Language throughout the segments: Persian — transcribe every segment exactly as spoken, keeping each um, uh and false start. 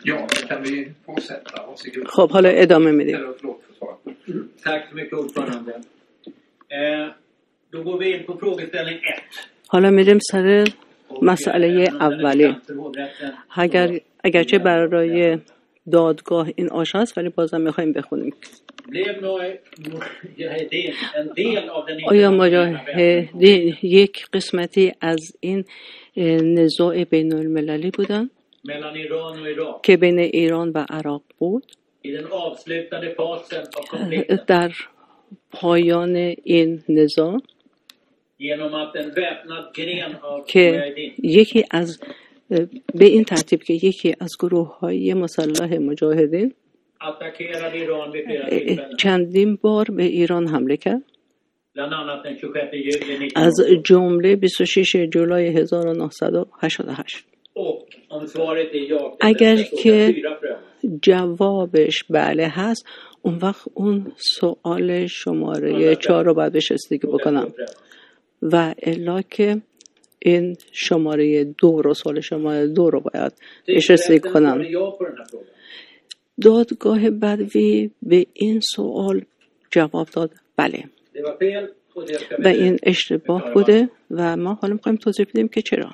Ja, då kan vi fortsätta. Varsågod. خب حالا ادامه میدیم. Eller förlåt för svaret. Mm. Tack så mycket ordförande. Eh, då går vi in på frågeställning ett. حالا میریم سر مسئله اولی. اگر اگرچه برای دادگاه این آشنا است ولی بازم میخوایم بخونیم. آیا مجاهدین یک قسمتی از این نزاع بین المللی بودن که بین ایران و عراق بود؟ در پایان این نزاع که یکی از به این ترتیب که یکی از گروه‌های مسلح مجاهدین چندین بار به ایران حمله کرد، از جمله بیست و شش جولای هزار و نهصد و هشتاد و هشت. اگر که جوابش بله هست، اون وقت اون سوال شماره چهار رو باید بهش رسیدگی بکنم و الا که این شماره دو رو سوال شماره دو رو باید بهش رسیدگی کنم. دادگاه بدوی به این سوال جواب داد بله و این اشتباه بوده و ما حالا میخوایم توضیح بدیم که چرا.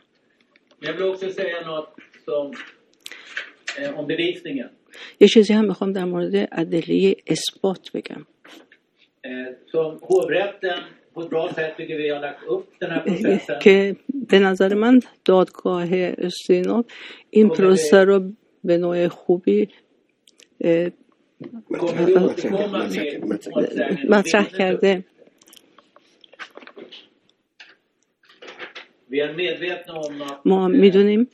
یه چیزی هم میخوام در مورد ادله اثبات بگم. که به نظر من دادگاه استیناد این پروسه رو به نوع خوبی مطرح کرده. ما میدونیم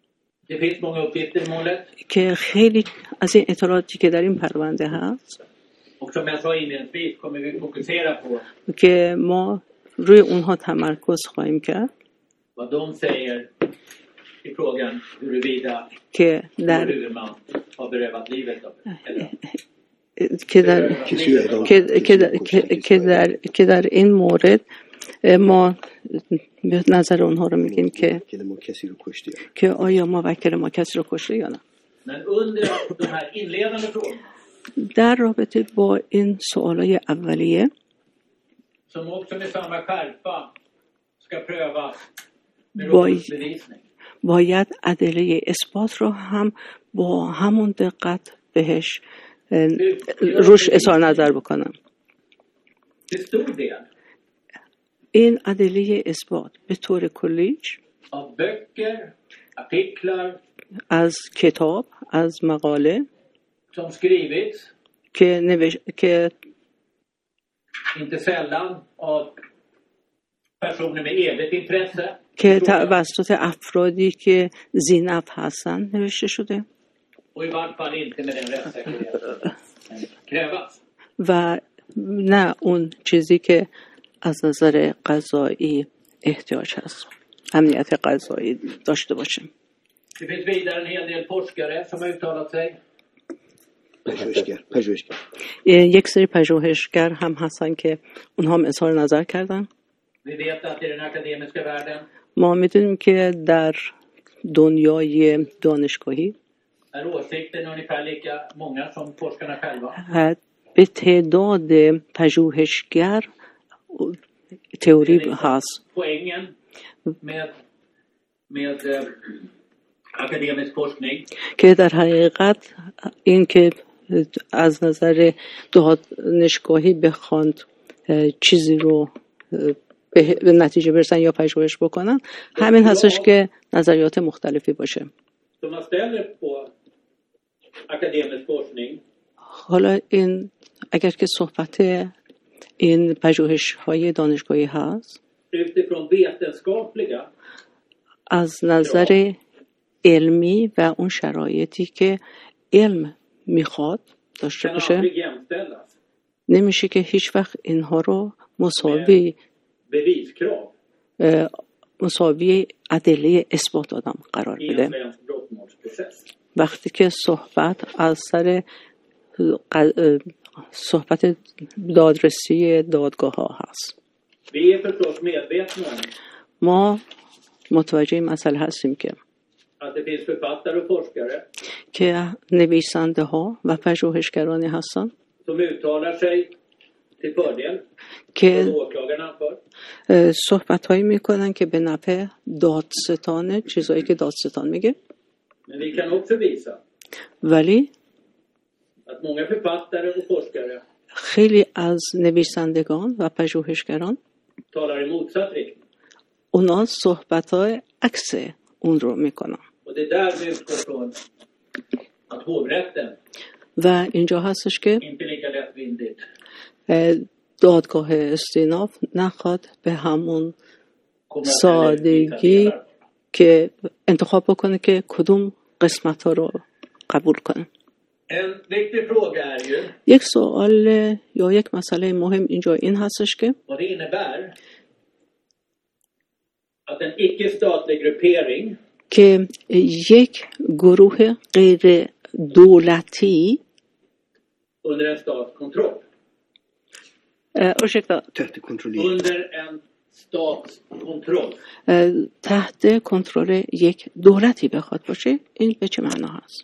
که خیلی از این اطلاعاتی که در این پرونده هست که ما روی اونها تمرکز خواهیم کرد که در که در که در که در این مورد ما به نظر اونها رو میگیم که که آیا موکل ما کسی رو کشته یا نه. در رابطه با این سوالای اولیه باید, باید ادله اثبات رو هم با همون دقت بهش روش اظهار نظر بکنم. این ادله اثبات به طور کلیش از کتاب، از مقاله که نوش... که که توسط افرادی که ذی‌نفع هستن نوشته شده و نه اون چیزی که از نظر قضایی احتیاج هست، امنیت قضایی داشته باشیم. پژوهشگر یک سری پژوهشگر هم هستن که اونها هم اظهار نظر کردن. ما میدونیم که در دنیای دانشگاهی به تعداد پژوهشگر تئوری هست که در حقیقت این که از نظر دانشگاهی بخواند چیزی رو به نتیجه برسن یا پژوهش بکنن، همین هستش که نظریات مختلفی باشه. حالا این اگر که صحبت این پژوهش های دانشگاهی هست از نظر علمی و اون شرایطی که علم میخواد داشته باشه، نمیشه که هیچ وقت اینها رو مساوی مساوی ادله اثبات آدم قرار بده. وقتی که صحبت از سر صحبت دادرسی دادگاه ها هست، ما متوجه این مسئله هستیم که که نویسنده ها و پژوهشگرانی هستند som uttalar sig till fördel که för åklagaren anför. صحبت هایی میکنن که به نفع دادستان چیزایی که دادستان میگه. Men vi kan också visa ولی att många författare och forskare خیلی از نویسندگان و پژوهشگران talar i motsatt riktning. اونا صحبت های عکس اون رو میکنن. Och det är där vi utgår från att hovrätten و اینجا هستش که inte lika lättvindigt دادگاه استیناف نخواد به همون kommer att سادگی visa که انتخاب بکنه که کدوم قسمت ها رو قبول کنه. En viktig fråga är ju یک سوال یا یک مسئله مهم اینجا این هستش که vad det innebär att en icke-statlig gruppering که یک گروه غیر دولتی under en stats kontroll. اه، ursäkta, تحت کنترلی Under en stats kontroll. اه، تحت کنترل یک دولتی بخواد باشه، این به چه معنا هست؟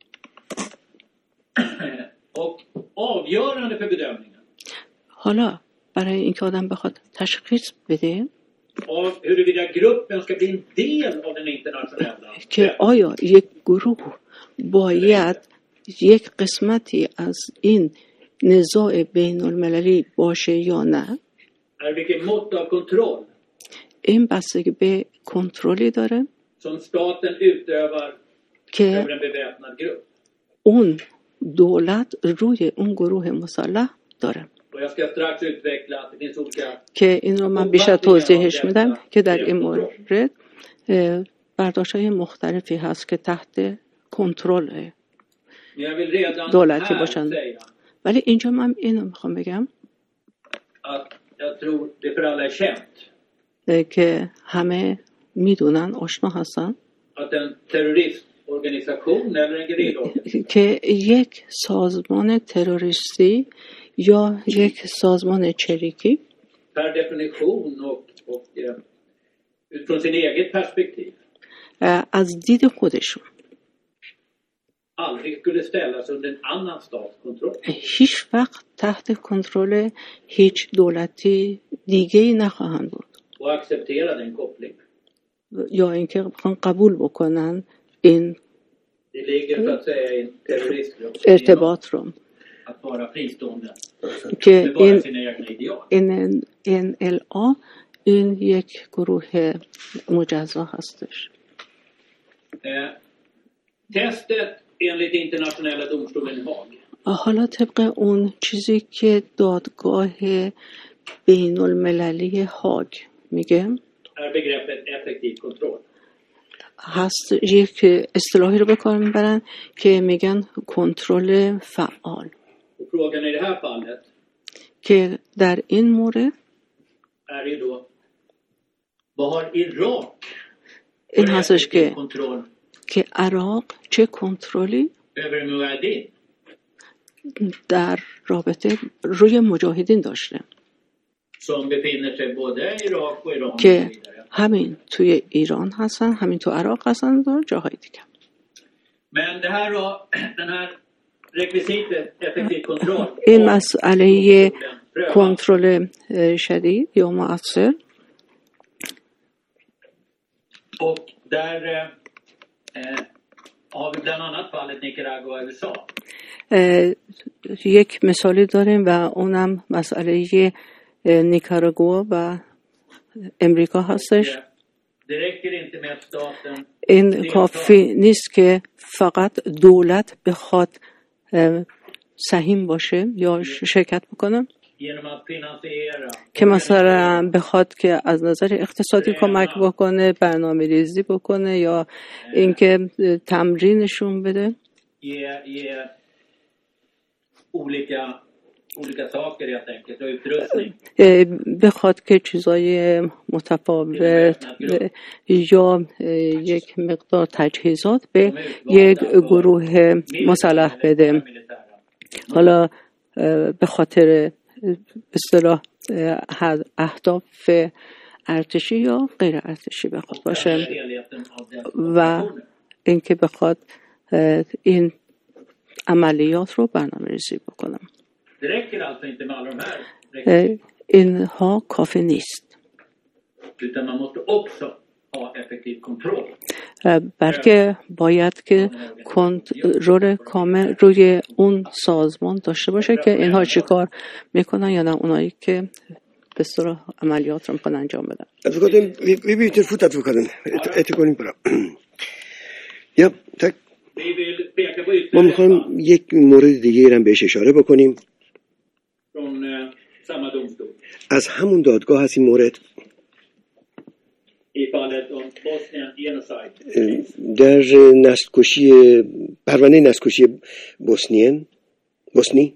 Och avgörande för bedömningen حالا برای اینکه آدم بخواد تشخیص بده av huruvida gruppen ska bli en del av den internationella که آیا یک گروه باید یک قسمتی از این نزاع بین المللی باشه یا نه، är vilket mått av kontroll این بستگی به کنترلی داره som staten utövar که över en beväpnad grupp. اون دولت روی اون گروه مسلح داره Och jag ska strax utveckla att det finns olika که این رو من بیشتر توضیحش میدم که در این مورد برداشت‌های مختلفی هست که تحت کنترل. Men jag vill redan دولتی här باشن. säga ولی اینجا من اینو میخوام بگم att jag tror det för alla är känt که همه میدونن، آشنا هستن att en terroristorganisation eller en gerillaorganisation که یک سازمان تروریستی یا یک سازمان چریکی per definition och, och eh, utifrån sin eget perspektiv از دید خودشون aldrig skulle ställas under en annan stats kontroll. هیچ وقت تحت کنترل هیچ دولتی دیگه‌ای نخواهند بود Och acceptera den koppling. یا اینکه بخوان قبول بکنن این Det ligger så att säga i en terroristgrupps ارتباط رو att vara fristående که med bara این sina egna ideal. این این ال آ این یک گروه مجزا هستش. Eh, testet enligt internationella domstolen i Haag حالا طبق اون چیزی که دادگاه بین المللی هاگ میگه är begreppet effektiv kontroll. هست، یک اصطلاحی رو به کار میبرن که میگن کنترل فعال، Och frågan i det här fallet که در این مورد är ju då vad har Irak این för هستش effektiv که kontroll که عراق چه کنترلی över Mujahedin در رابطه روی مجاهدین داشته som befinner sig både i Irak och Iran och که så vidare. همین توی ایران هستن، همین تو عراق هستن و جاهای دیگه. Men det här då, den här rekvisitet effektiv kontroll این مسئله prövas. کنترل شدید یا مؤثر Och där eh, har vi bland annat fallet Nicaragua och U S A. اه، یک مثالی داریم و اونم مسئله اه، نیکاراگوآ و امریکا هستش. Det räcker inte med att staten این کافی نیست که فقط دولت بخواد اه، سهیم باشه یا شرکت بکنه genom att finansiera که مثلا بخواد که از نظر اقتصادی کمک بکنه، برنامه ریزی بکنه یا اینکه تمرینشون بده ge, ge olika, olika saker helt enkelt och utrustning. اه، بخواد که چیزای متفاوت یا اه، یک مقدار تجهیزات به یک گروه مسلح بده. حالا اه، به خاطر اه، به اصطلاح اه، اهداف ارتشی یا غیر ارتشی بخواد باشه Helheten av den و اینکه بخواد این عملیات رو برنامه‌ریزی بکنم. Det räcker alltså inte med alla de här. اینها کافی نیست. Utan man måste också ha effektiv kontroll. بلکه باید که کنترل کامل روی اون سازمان داشته باشه که اینها چیکار میکنن یا نه اونایی که به صورت عملیات رو میخوان انجام بدن. Advokaten, vi, vi byter fot advokaten. Ett går in på det. Ja, tack. Vi vill peka på ما ytterligare میخوایم یک مورد دیگه هم بهش اشاره بکنیم. från eh, samma domstol. از همون دادگاه هست این مورد. I fallet om Bosnien genocide. در نسل‌کشی پرونده نسل‌کشی بوسنین بوسنی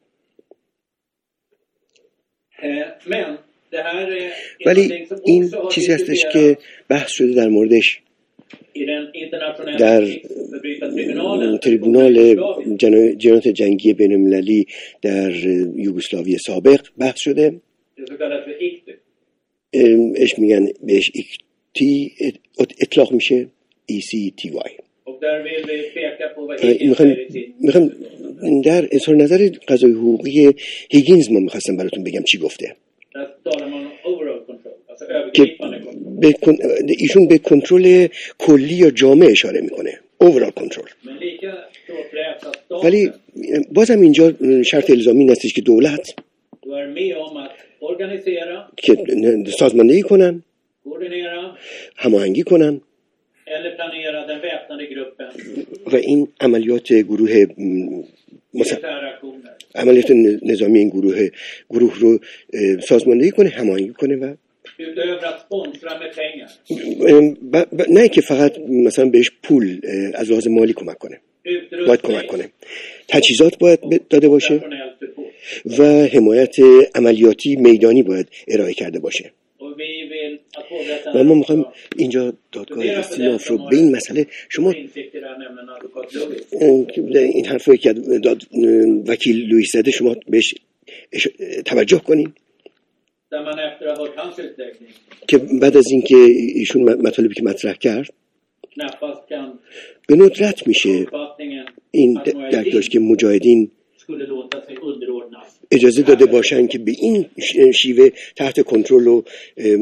Eh, Men det här är ولی någonting som این också har چیزی هستش diskuterats که بحث شده در موردش i den internationella در krigsförbrytartribunalen. تریبونال جنا- جنایات جنگی بین‌المللی در یوگسلاوی سابق بحث شده. Det så kallat för I C T Y. اش میگن بهش ایکتی اطلاق میشه ای سی تی وای. Och där vill vi peka på vad Higgins میخوام säger i sitt میخوام در اظهار نظر قضای حقوقی هیگینز ما میخواستم براتون بگم چی گفته. Där talar man om overall control, alltså که övergripande kontroll. به کن- ایشون به کنترل کلی یا جامع اشاره میکنه. اوورال کنترل. Men lika så krävs att staten ولی بازم اینجا شرط الزامی این هستش که دولت är med om att organisera, که سازماندهی کنن، koordinera هماهنگی کنن eller planera den väpnade gruppen و این عملیات گروه مثلا militära aktioner. عملیات نظامی این گروه گروه رو اه، سازماندهی کنه، هماهنگی کنه و Utöver att sponsra med pengar, ب- ب- نه که فقط مثلا بهش پول اه، از لحاظ مالی کمک کنه، باید کمک utrustning کنه، تجهیزات باید ب- داده باشه nationellt support. و حمایت عملیاتی میدانی باید ارائه کرده باشه. Och vi vill att و ما hovrätten میخوایم اینجا دادگاه استیناف رو به این مسئله شما får insikter där, nämligen advokat Lewis. اه، این حرفایی که داد وکیل لوئیس زده شما بهش اش- توجه کنین Där man efter att ha hört hans utläggning که بعد از اینکه ایشون مطالبی که مطرح کرد knappast kan به ندرت میشه uppfattningen این att درک داشت Mujahedin که مجاهدین skulle låta sig underordnas. اجازه داده باشن که به این ش- شیوه تحت کنترل و ام،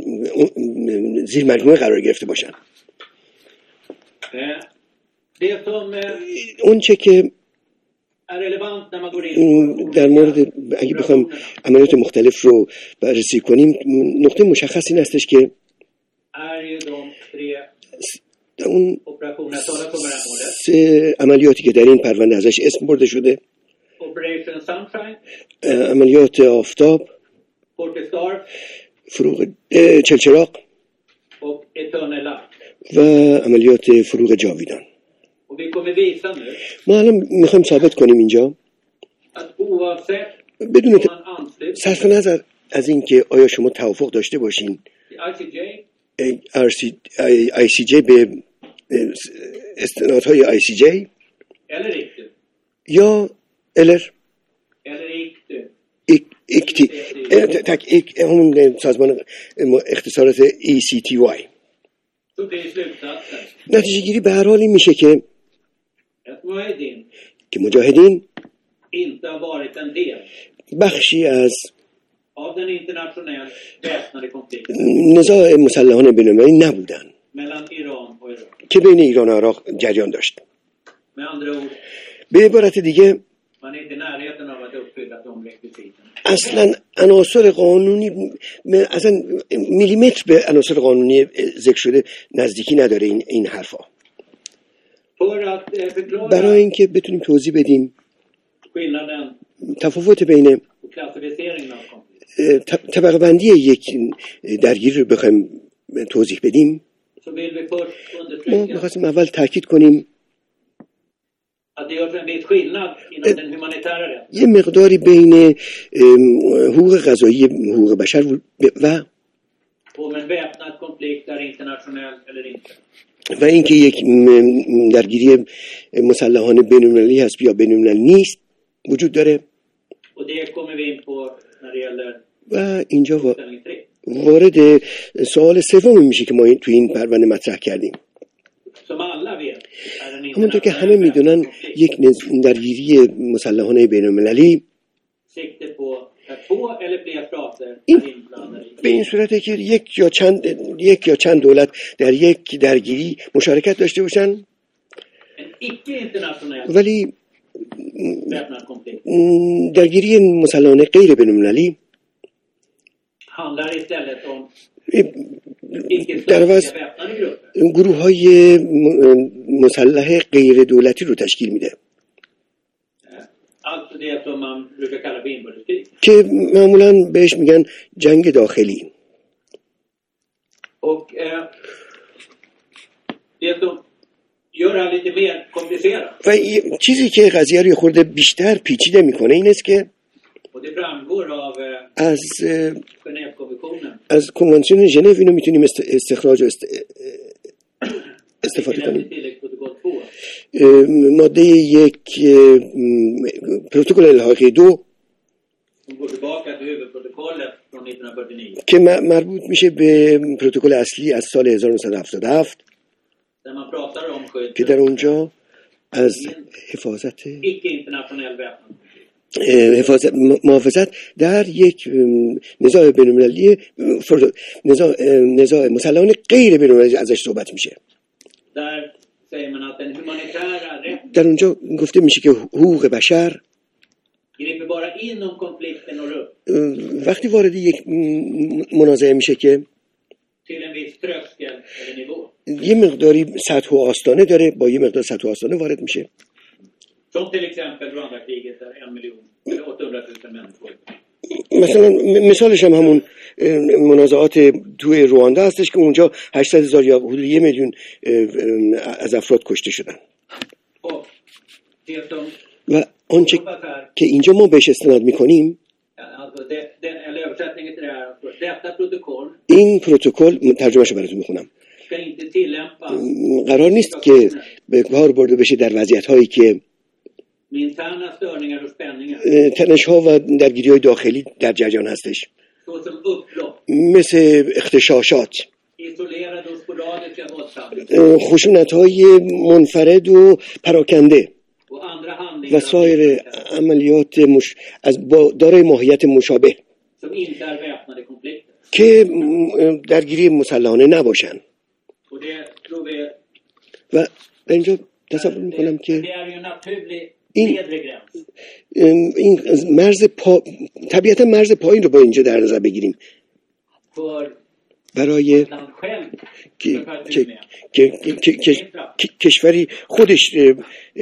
ام، زیر مجموعه قرار گرفته باشن. Eh, Det som eh, اون چه که är relevant när man går in ام، på در مورد اگه بخوایم عملیات مختلف رو بررسی کنیم نقطه مشخص این هستش که är ju de tre اون operationer jag talat om i det här målet. سه عملیاتی که در این پرونده ازش اسم برده شده، Operation Sunshine, اه، عملیات آفتاب، Fortistar فروغ اه، چلچراغ och Eternal Light. و عملیات فروغ جاویدان. Och vi kommer visa nu ما الان میخوایم ثابت کنیم اینجا att oavsett بدون om ت- man ansluter صرف نظر از اینکه آیا شما توافق داشته باشین till I C J آی سی جی به استنادهای آی سی جی eller icke, یا الر eller icke, ایک ایکتی اه، تک ایک همون سازمان اختصارات ای سی تی وای، så blir slutsatsen نتیجه گیری به هر حال این میشه که att Mujahedin که مجاهدین inte har varit en del بخشی از av den internationellt väpnade konflikten نزاع مسلحانه بین‌المللی نبودن mellan Iran och Irak. که بین ایران و عراق جریان داشت. Med andra ord, به عبارت دیگه man är inte i närheten av att uppfylla de rekvisiten. اصلا عناصر قانونی م- اصلا میلیمتر به عناصر قانونی ذکر شده نزدیکی نداره این این حرفا. För att eh, förklara برای اینکه بتونیم توضیح بدیم skillnaden تفاوت بین och klassificeringen av konflikt اه، ط- طبقه بندی یک درگیری رو بخوایم توضیح بدیم، så vill vi först ما understryka می‌خواستیم اول تاکید کنیم att det görs en viss skillnad inom den humanitära rätten یه مقداری بین ام، حقوق قضایی حقوق بشر و om en väpnad konflikt är internationell eller inte. و اینکه یک م- درگیری مسلحانه بین‌المللی هست یا بین‌المللی نیست وجود داره Och det kommer vi in på när det gäller و اینجا وا- ställning tre. وارد سوال سوم میشه که ما این- تو این پرونده مطرح کردیم. som alla vet är en همونطور که همه internationell میدونن konflikt. یک نز- درگیری مسلحانه بین المللی Sikte på att två eller fler stater این är inblandade i به این صورته که یک یا چند یک یا چند دولت در یک درگیری مشارکت داشته باشن، en icke-internationell ولی väpnad konflikt. م، درگیری مسلحانه غیر بین المللی Handlar istället om در عوض icke-statliga väpnade grupper. گروه های مسلح غیر دولتی رو تشکیل میده Alltså det som man brukar kalla för inbördeskrig. که معمولا بهش میگن جنگ داخلی. Och eh, det som gör det här lite mer komplicerat, و یه چیزی که قضیه رو یه خورده بیشتر پیچیده میکنه این است که och det framgår av eh, از Genèvekonventionen, از کنوانسیون ژنو اینو میتونیم است- استخراج و است- استفاده tillägg کنیم. till tilläggsprotokoll två. اه، ماده یک اه، م، پروتکل الحاقی دو Som går tillbaka till huvudprotokollet från nittonhundrafyrtionio. که م- مربوط میشه به پروتکل اصلی از سال هزار و نهصد و هفتاد و هفت Där man pratar om skydd که در اونجا از حفاظت icke-internationell väpnad. اه، حفاظت م- محافظت در یک ام، نزاع بین‌المللی فرد- نزاع اه، نزاع مسلحانه غیر بین‌المللی ازش صحبت میشه. Där säger man att den humanitära rätten در اونجا گفته میشه که حقوق بشر griper bara inom konflikten och upp اه، وقتی وارد یک م- منازعه میشه که till en viss tröskel eller nivå. یه مقداری سطح و آستانه داره، با یه مقدار سطح و آستانه وارد میشه. Som till exempel Rwanda-kriget där en miljon eller åttahundratusen människor. مثلا م- مثالش هم همون اه، منازعات توی رواندا هستش که اونجا هشتصد هزار یا حدود یک میلیون اه، اه، از افراد کشته شدن Och det som و آنچه hoppas här, که اینجا ما بهش استناد میکنیم alltså det, den, eller översättningen till det här, alltså, detta protokoll این پروتکل، ترجمهش رو براتون میخونم، ska inte tillämpas قرار نیست که به کار برده بشه در وضعیت هایی که med interna störningar och spänningar تنش ها و درگیری های داخلی در جریان هستش، såsom upplopp, مثل اغتشاشات، isolerade och sporadiska våldshandlingar خشونت های منفرد و پراکنده och andra handlingar و av سایر liknande عملیات مش... از با دارای ماهیت مشابه som inte är väpnade konflikter. که م- درگیری مسلحانه نباشن. Och det tror vi و در اینجا تصور میکنم det, که det är ju en naturlig این- nedre gräns. ام، این از مرز پا... طبیعتا مرز پایین رو با اینجا در نظر بگیریم För برای land själv که, för att که, du med. که, که, که, که کشوری خودش اه،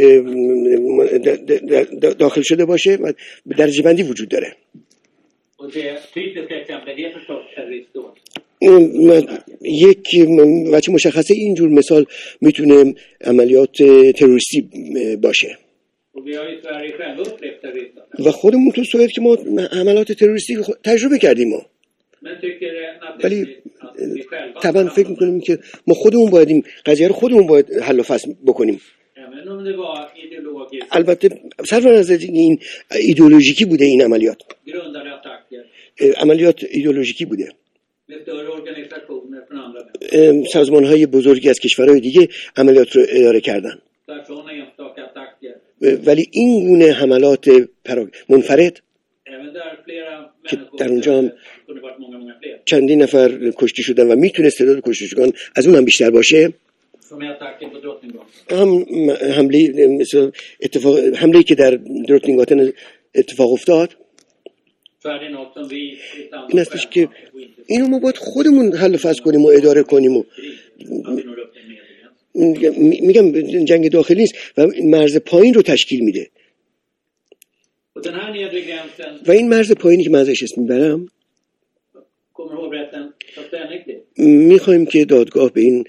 اه، د- د- د- داخل شده باشه و درجه بندی وجود داره. Och det typiska exemplet är förstås terroristdåd. ام، یک وجه مشخصه اینجور مثال میتونه عملیات تروریستی باشه Och vi har i Sverige själva upplevt terroristattacker. و خودمون تو سوئد که ما عملیات تروریستی خ- تجربه کردیم ما. Men tycker det ولی naturligtvis att vi själva طبعا فکر میکنیم که ما خودمون باید این قضیه رو خودمون باید حل و فصل بکنیم. även om det var ideologiskt البته صرف نظر از این ایدئولوژیکی بوده این عملیات، grundade attacker اه، عملیات ایدئولوژیکی بوده. med större organisationer från andra länder. سازمان های بزرگی از کشورهای دیگه عملیات رو اداره کردن، Där sådana enstaka attacker, اه، ولی این گونه حملات پرا- منفرد även där flera که människor در اونجا هم kunde varit många, många fler. چندین نفر کشته شدن و میتونه تعداد کشته شدگان از اون هم بیشتر باشه. Som i attacken på Drottninggatan. هم حمله مثل اتفاق حمله که در دروتنینگاتن اتفاق افتاد Så är det något som vi i ett این annat هستش که och inte اینو ما باید خودمون حل و فصل کنیم و اداره کنیم و krig, att vi når upp till en nedre gräns. می- میگم جنگ داخلی نیست و مرز پایین رو تشکیل میده Och den här nedre gränsen و این مرز پایینی که من ازش اسم میبرم kommer hovrätten ta ställning till. میخوایم که دادگاه به این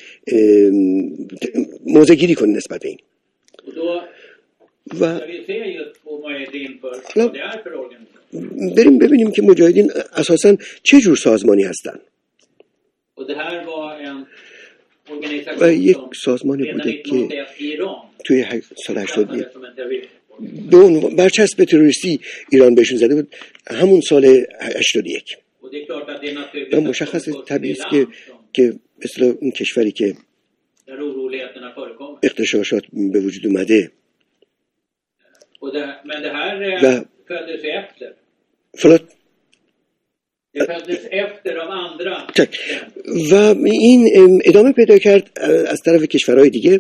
موضع گیری کنه نسبت به این Och då و ska vi se just på Mujahedin för Ja. vad det är för organisation. بریم ببینیم که مجاهدین اساساً چه جور سازمانی هستن. Och det här var en و organisation یک som سازمانی redan بوده که nittonhundraåttioett i Iran توی هشت- سال هشتاد یک klassades som en terroristorganisation. به عنوان برچسب تروریستی ایران بهشون زده بود همون سال هشتاد و یک Och det är klart att det är naturligt و att مشخص de först i طبیعی det است که land som که مثلا اون کشوری که där oroligheterna förekommer. اغتشاشات به وجود اومده. Och det, men det här و eh, föddes ju efter. فلات Det föddes efter av andra. تک. و این ام، ادامه پیدا کرد اه، از طرف کشورهای دیگه.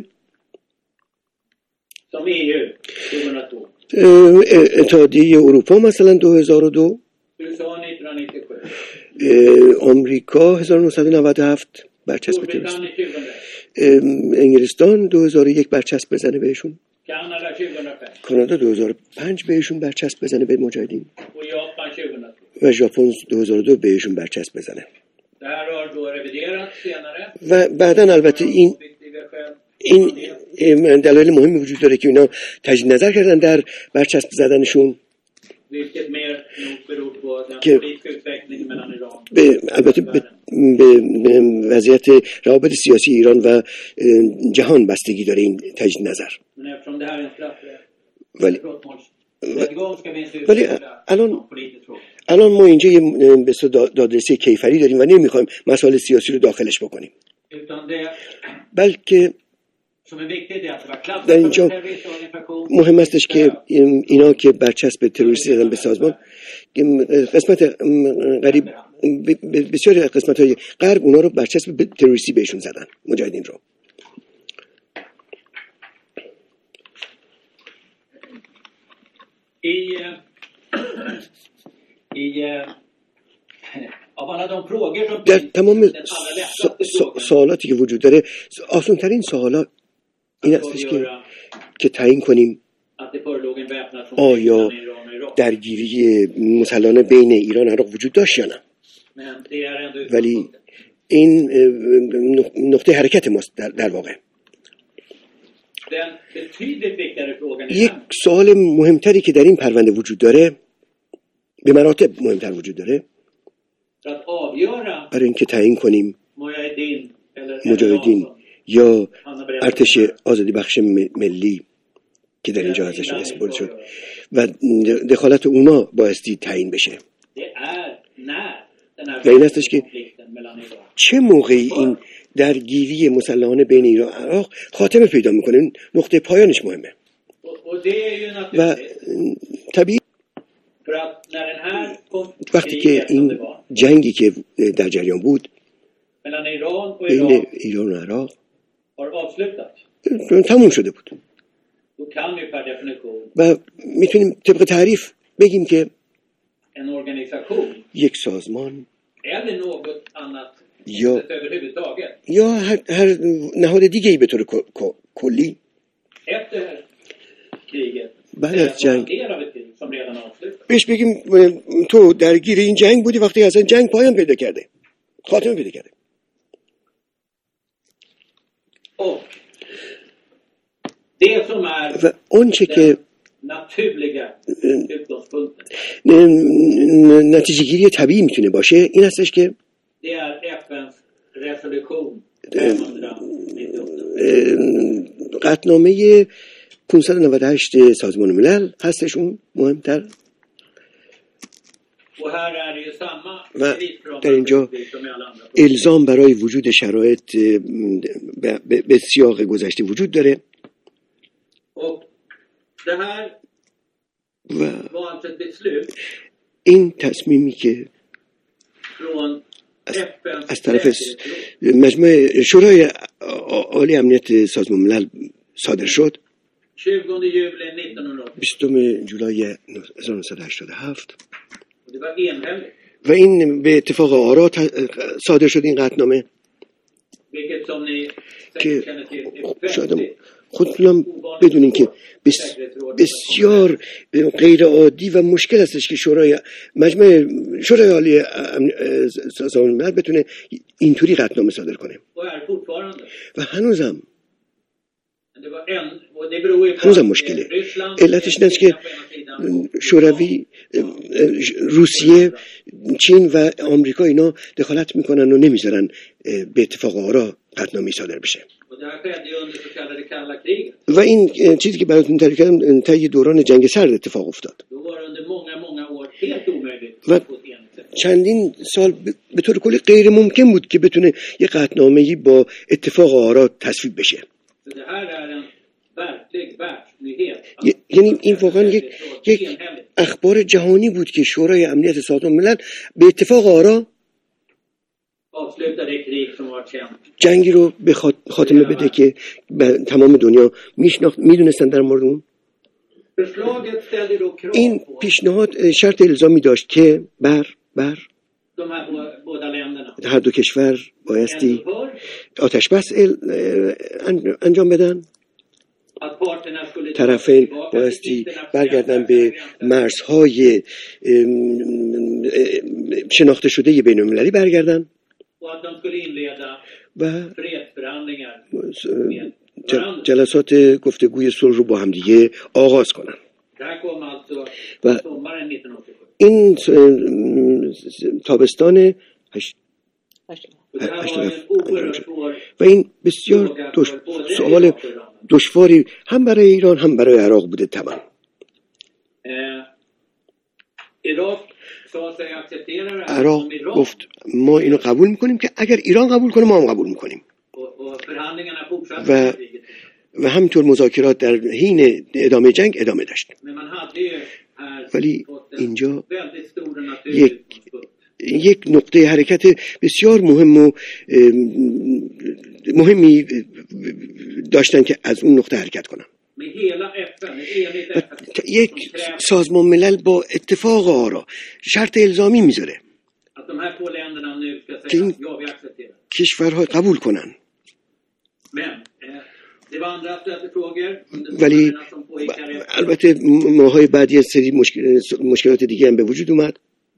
Som E U tjugohundratvå. اه، اتحادیه اروپا مثلا دو هزار و دو، U S A nittonhundranittiosju. اه، آمریکا هزار و نهصد و نود و هفت برچسب تروریسم، Storbritannien tjugohundraett. ام، انگلستان دو هزار و یک برچسب بزنه بهشون، Kanada tjugohundrafem. کانادا دو هزار و پنج بهشون برچسب بزنه به مجاهدین Och Japan tjugohundratvå. و ژاپن دو هزار و دو بهشون برچسب بزنه. Det här har då reviderats senare. و بعدا البته این Viktiga skäl. این ام، دلایل مهمی وجود داره که اینا تجدید نظر کردن در برچسب زدنشون، Vilket mer nog beror på den که politiska utvecklingen mellan Iran به البته به, به, به وضعیت روابط سیاسی ایران و اه، جهان بستگی داره این تجدید نظر. Men eftersom det här är en straffrätt, ولی brottmålsrättegång ska vi inte ولی utveckla الان någon politisk fråga. الان ما اینجا یه اه، به اصطلاح داد- دادرسی کیفری داریم و نمیخوایم مسائل سیاسی رو داخلش بکنیم، Utan det بلکه som är viktigt är att det var klassat در som en اینجا terroristorganisation. مهم استش که ام، اینا که برچسب تروریستی زدن به سازمان، ام، قسمت ام، قریب ب- ب- بسیاری از قسمت های غرب اونا رو برچسب به تروریستی بهشون زدن، مجاهدین رو. I, eh, i eh, av alla de frågor som در finns, تمام den allra س- lättaste س- frågan سوالاتی که وجود داره، آسان ترین سوالا این att هستش که avgöra که تعیین کنیم att det förelåg en väpnad konflikt آیا mellan Iran och Irak. درگیری مسلحانه بین ایران و عراق وجود داشت یا نه. Men det är ändå ولی utgångspunkten. این اه، نقطه حرکت ماست در, در واقع. Den betydligt viktigare frågan är یک den, سوال مهمتری که در این پرونده وجود داره، به مراتب مهمتر وجود داره، för att avgöra برای اینکه تعیین کنیم Mujahedin eller مجاهدین Jason, یا Hanna Beredda, ارتش آزادی بخش م- ملی که در اینجا ازشون اسم برده شد و دخالت اونا بایستی تعیین بشه. det är när den här و این هستش که konflikten mellan Iran چه موقعی این درگیری مسلحانه بین ایران و عراق خاتمه پیدا میکنه. این نقطه پایانش مهمه och, och det är ju و naturligt طبیعی för att när den här وقتی که konflikten som det این var جنگی که در جریان بود mellan Iran och بین Irak ایران و عراق har avslutats, تموم شده بود då kan vi per definition و میتونیم طبق تعریف بگیم که en organisation یک سازمان eller något annat یا överhuvudtaget یا هر, هر نهاد دیگه ای به طور ک- ک- کلی efter kriget بعد är از att vara جنگ del av ett krig som redan avslutats. بهش بگیم اه، تو درگیر این جنگ بودی وقتی اصلا جنگ پایان پیدا کرده، خاتمه پیدا کرده. Och det som är و اون چه den که naturliga utgångspunkten, نتیجه گیری طبیعی میتونه باشه این هستش که det är F N:s resolution femhundranittioåtta. اه، قطعنامه پانصد و نود و هشت سازمان ملل هستش اون مهمتر. Och här är det ju samma و bevisfråga در اینجا som i alla andra frågor. الزام برای وجود شرایط اه، به- به به سیاق گذشته وجود داره Och det här و var alltså ett beslut این تصمیمی که från از, F N:s از طرف س- säkerhetsråd مجمع شورای عالی امنیت سازمان ملل صادر شد tjugonde juli nittonhundraåttio. بیستم جولای هزار و نهصد و هشتاد و هفت Och det var enhälligt, و این به اتفاق آرا ت- صادر شد این قطعنامه vilket som ni که säkert känner till är شاید väldigt خودتونم بدونین که بس بسیار غیر عادی و مشکل هستش که شورای مجمع شورای عالی امن- سازمان ملل بتونه اینطوری قطعنامه صادر کنه och är fortfarande. و هنوزم Men det var en, och det beror ju på هنوزم att مشکله. Ryssland علتش این است که på ena sidan och شوروی روسیه چین و آمریکا اینا دخالت میکنن و نمیذارن به اتفاق آرا قطعنامه صادر بشه och det här skedde ju under så kallade kalla kriget. و این چیزی که براتون تعریف کردم طی دوران جنگ سرد اتفاق افتاد Då var det under många, många år helt omöjligt و att få ett enigt sätt. چندین سال ب- به طور کلی غیر ممکن بود که بتونه یه قطعنامه‌ای با اتفاق آرا تصویب بشه. یعنی این واقعا یک یک اخبار جهانی بود که شورای امنیت سازمان ملل به اتفاق آرا جنگی رو به خاتمه بده که تمام دنیا میشناخت، میدونستن در مورد اون. این پیشنهاد شرط الزامی داشت که بر بر هر دو کشور بایستی آتش بس انجام بدن، طرفین بایستی برگردن به مرزهای شناخته شده بین المللی برگردن و جلسات گفتگوی صلح رو با هم دیگه آغاز کنن. و این تابستان هشت و این بسیار دش... سوال دشواری هم برای ایران هم برای عراق بوده. تمام عراق گفت ما اینو قبول میکنیم که اگر ایران قبول کنه ما هم قبول میکنیم و و همینطور مذاکرات در حین ادامه جنگ ادامه داشت. ولی اینجا یک یک نقطه حرکت بسیار مهم و مهمی داشتن که از اون نقطه حرکت کنن. یک سازمان ملل با اتفاق آرا شرط الزامی میذاره که این کشورها قبول کنن. ولی البته ماهای بعدی از سری مشکل مشکلات دیگه هم به وجود اومد.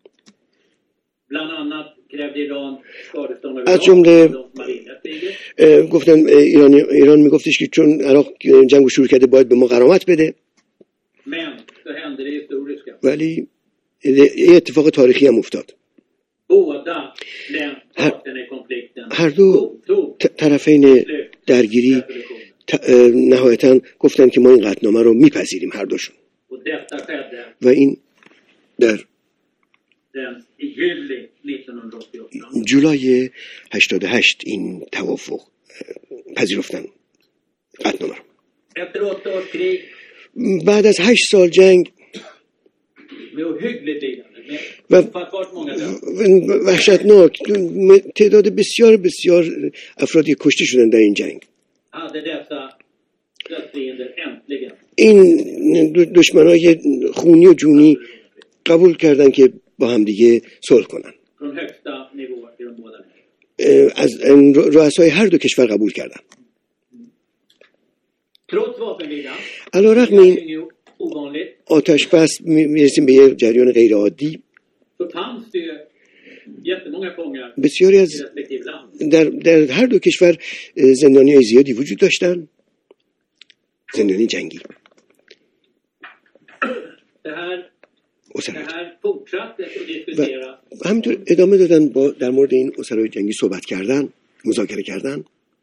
از جمله گفتن ایران ایران میگفتش که چون عراق جنگو شروع کرده باید به ما غرامت بده. ولی یه اتفاق تاریخی هم افتاد. هر, هر دو طرفین درگیری نهایتاً گفتن که ما این قطعنامه رو میپذیریم هر دوشون و این در جولای هشتاد و هشت این توافق پذیرفتن قطعنامه رو. بعد از هشت سال جنگ و وحشتناک تعداد بسیار بسیار افرادی کشته شدن در این جنگ. این دشمنای خونی و جونی قبول کردن که با هم دیگه صلح کنن. از رؤسای هر دو کشور قبول کردن. علیرغم این آتش بس میرسیم به یه جریان غیر عادی. بسیاری از در, در هر دو کشور زندانیای زیادی وجود داشتن، زندانی جنگی. و همینطور ادامه دادن با در مورد این اسرای جنگی صحبت کردن، مذاکره کردن.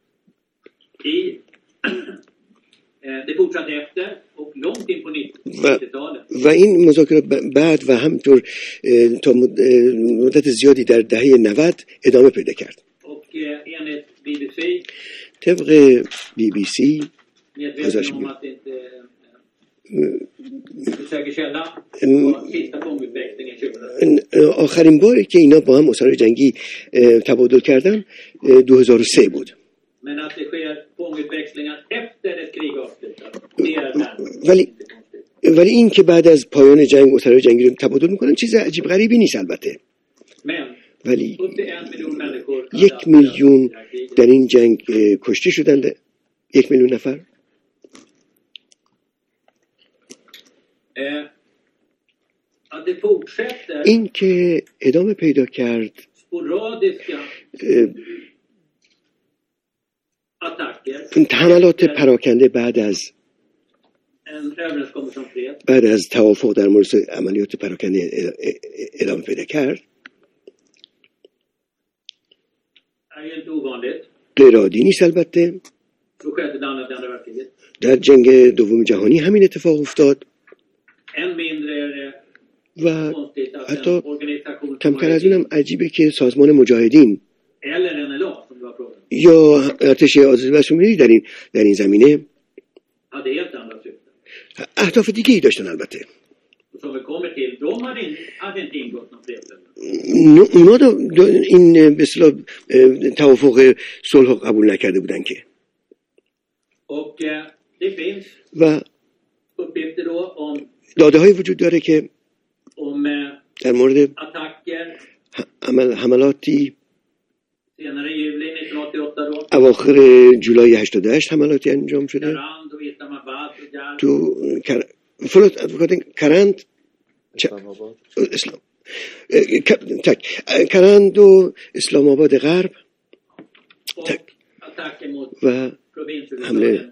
و, و این مذاکره بعد و همینطور تا مدت زیادی در دهه نود ادامه پیدا کرد. طبق بی بی سی آخرین باری که اینا با هم اسرای جنگی تبادل کردن دو هزار و سه بود. ولی ولی این که بعد از پایان جنگ اسرای جنگی رو تبادل میکنن چیز عجیب غریبی نیست البته. ولی یک میلیون در این جنگ کشته شدن، یک میلیون نفر. این که ادامه پیدا کرد حملات پراکنده بعد از بعد از توافق در مورد عملیات پراکنده ادامه پیدا کرد. غیر عادی نیست البته. در جنگ دوم جهانی همین اتفاق افتاد. و حتی کمتر از اونم عجیبه که سازمان مجاهدین یا ارتش آذربایجان در این در این زمینه اهداف دیگه ای داشتن. البته اونا دو این به اصطلاح توافق صلح قبول نکرده بودن که. و داده های وجود داره که در مورد عمل حملاتی اواخر جولای هشتاد و هشت حملاتی انجام شده تو فلوت کرند اسلام تک کرند و اسلام آباد غرب تک و حمله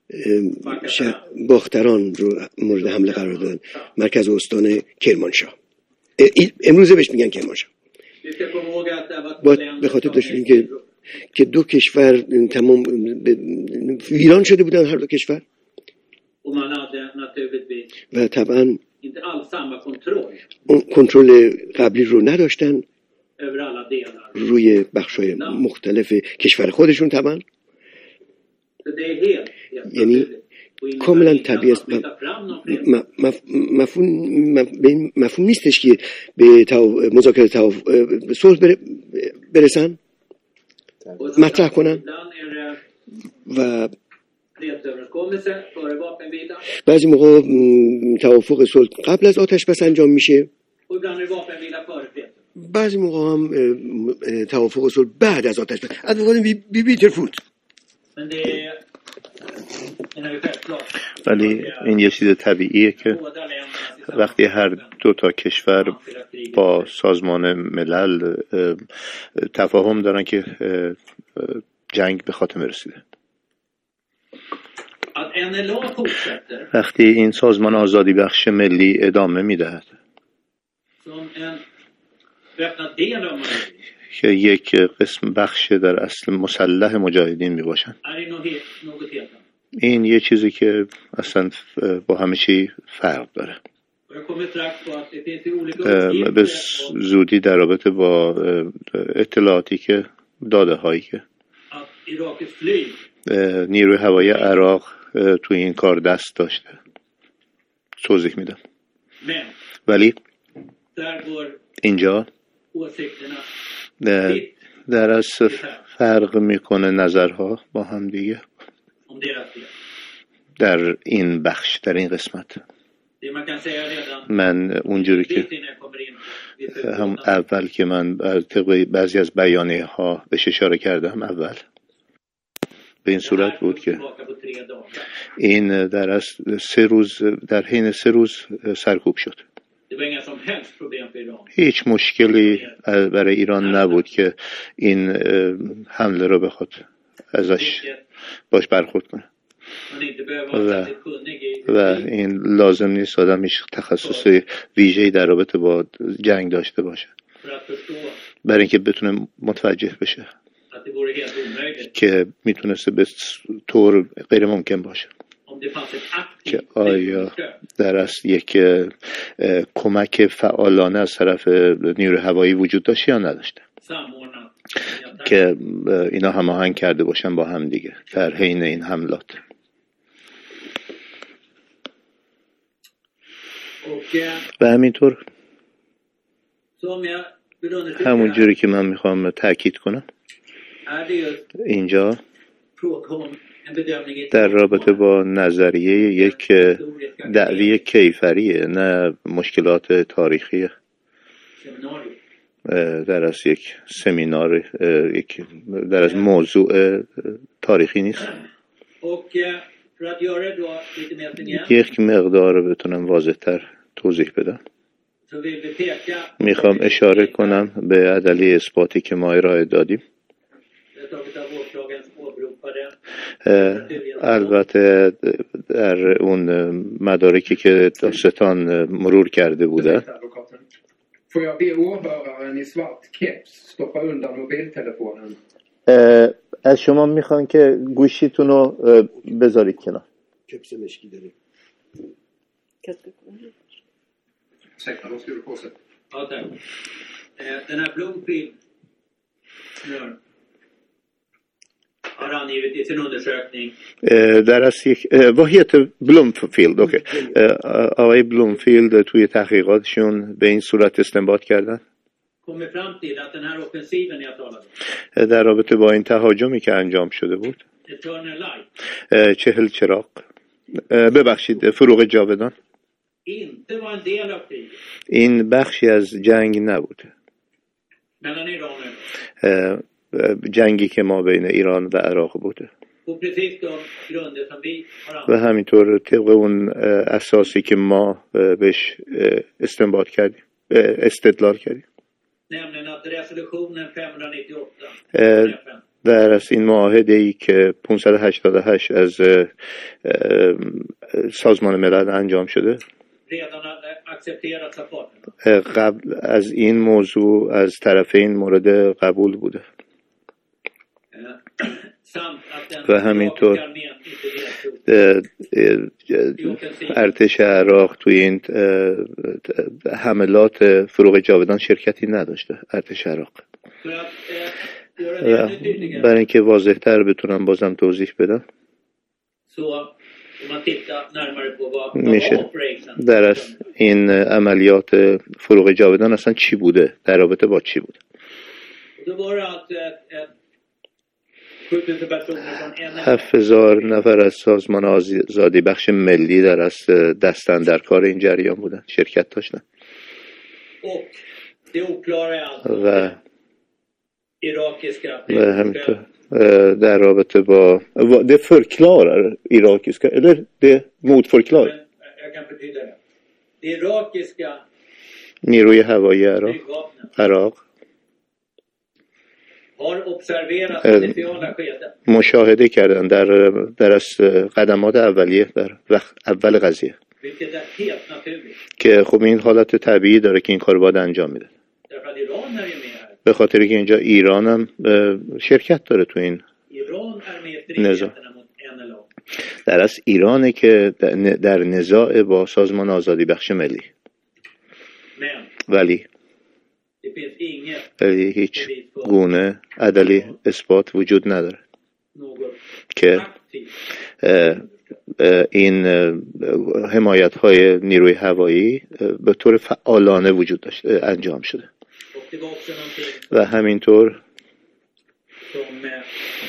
باختران رو مورد حمله قرار دادن، مرکز استان کرمانشاه. امروزه بهش میگن کرمانشاه. باید به خاطر داشتیم که که دو کشور تمام ویران شده بودن، هر دو کشور، و طبعا اون کنترل قبلی رو نداشتن روی بخش‌های مختلف کشور خودشون. طبعا یعنی کاملا طبیعی است. مفهوم مفهوم نیستش که به مذاکره صلح برسن، مطرح کنن و بعضی موقع توافق صلح قبل از آتش بس انجام میشه، بعضی موقع هم توافق صلح بعد از آتش بس. از موقع بی بی بی ترفوت. ولی این یه چیز طبیعیه که وقتی هر دو تا کشور با سازمان ملل تفاهم دارن که جنگ به خاتمه رسیده، وقتی این سازمان آزادی بخش ملی ادامه میدهد که یک قسم بخش در اصل مسلح مجاهدین می باشن، این یه چیزی که اصلا با همه چی فرق داره. به زودی در رابطه با اطلاعاتی که داده هایی که نیروی هوایی عراق توی این کار دست داشته توضیح میدم. ولی اینجا در, در اصل فرق میکنه نظرها با هم دیگه در این بخش، در این قسمت. من اونجوری که هم اول که من طبق بعضی از بیانیه ها بهش اشاره کردم، اول به این صورت بود که این در از سه روز در حین سه روز سرکوب شد. هیچ مشکلی برای ایران نبود که این حمله رو بخواد ازش باش برخورد کنه و, و این لازم نیست آدم هیچ تخصص ویژه‌ای در رابطه با جنگ داشته باشه برای اینکه بتونه متوجه بشه که میتونسته به طور غیر ممکن باشه که آیا در اصل یک کمک فعالانه از طرف نیروی هوایی وجود داشت یا نداشته که اینا هماهنگ کرده باشن با هم دیگه در حین این حملات. و همینطور همون جوری که من میخوام تاکید کنم اینجا در رابطه با نظریه یک دعوی کیفریه، نه مشکلات تاریخیه. در از یک سمینار یک در از موضوع تاریخی نیست. یک مقدار بتونم واضح‌تر توضیح بدم، میخوام اشاره کنم به عدله اثباتی که ما ارائه دادیم. البته در اون مدارکی که داستان مرور کرده بوده. Får jag be åhöraren i svart keps stoppa undan mobiltelefonen? از شما میخوان که گوشیتون رو بذارید کنار. کپس مشکی داریم. Ursäkta, de skulle fortsätta. Ja, tack. Eh, Den här Bloomfield har angivit i sin undersökning. در از یک vad heter بلومفیلد اوکی آقای بلومفیلد توی تحقیقاتشون به این صورت استنباط کردن kommer fram till att den här offensiven jag talade om, در رابطه با این تهاجمی که انجام شده بود Eternal Light, چهل چراغ ببخشید فروغ جاودان inte var en del av kriget این بخشی از جنگ نبود mellan Iran och Irak. جنگی که ما بین ایران و عراق بوده På precis de grunder som vi har و använt. همینطور طبق اون اساسی که ما بهش استنباط کردیم استدلال کردیم Nämligen att resolutionen femhundranittioåtta اه، från F N در از این معاهده ای که پانصد و هشتاد و هشت از اه، اه، سازمان ملل انجام شده redan hade accepterats av parterna. اه، قبل از این موضوع از طرفین مورد قبول بوده Eh, Samt att den و همینطور irakiska armén inte deltog اه، اه، ارتش عراق توی این اه، اه، حملات فروغ جاودان شرکتی نداشته ارتش عراق för att eh, göra و det ännu tydligare. برای اینکه واضح‌تر بتونم بازم توضیح بدم Så om man tittar närmare på vad, vad میشه var operation در از این عملیات فروغ جاودان اصلا چی بوده در رابطه با چی بوده då var det alltså ett, ett sjutusen personer från N F هفت هزار نفر از سازمان آزادی بخش ملی در از دستن در کار این جریان بودن شرکت داشتن och det oklara är alltså و irakiska و همینطور اه، در رابطه با و- det förklarar irakiska eller det motförklarar men jag kan förtydliga det. Det irakiska نیروی هوایی عراق flygvapnet عراق har observerat Eh, initiala skeden مشاهده کردن در در از قدمات اولیه در وقت اول قضیه vilket är helt naturligt که خب این حالت طبیعی داره که این کار باید انجام میده därför att Iran är ju med här. به خاطر که اینجا ایران هم اه، شرکت داره تو این Iran är med i نزاع. stridigheterna mot N L A. در از ایرانه که در- در نزاع با سازمان آزادی بخش ملی Men ولی det finns inget ولی هیچ گونه عدلی اثبات وجود نداره något که aktivt اه، اه، این اه، حمایت های نیروی هوایی اه، به طور فعالانه وجود داشت اه، انجام شده och det var också någonting و همینطور som eh,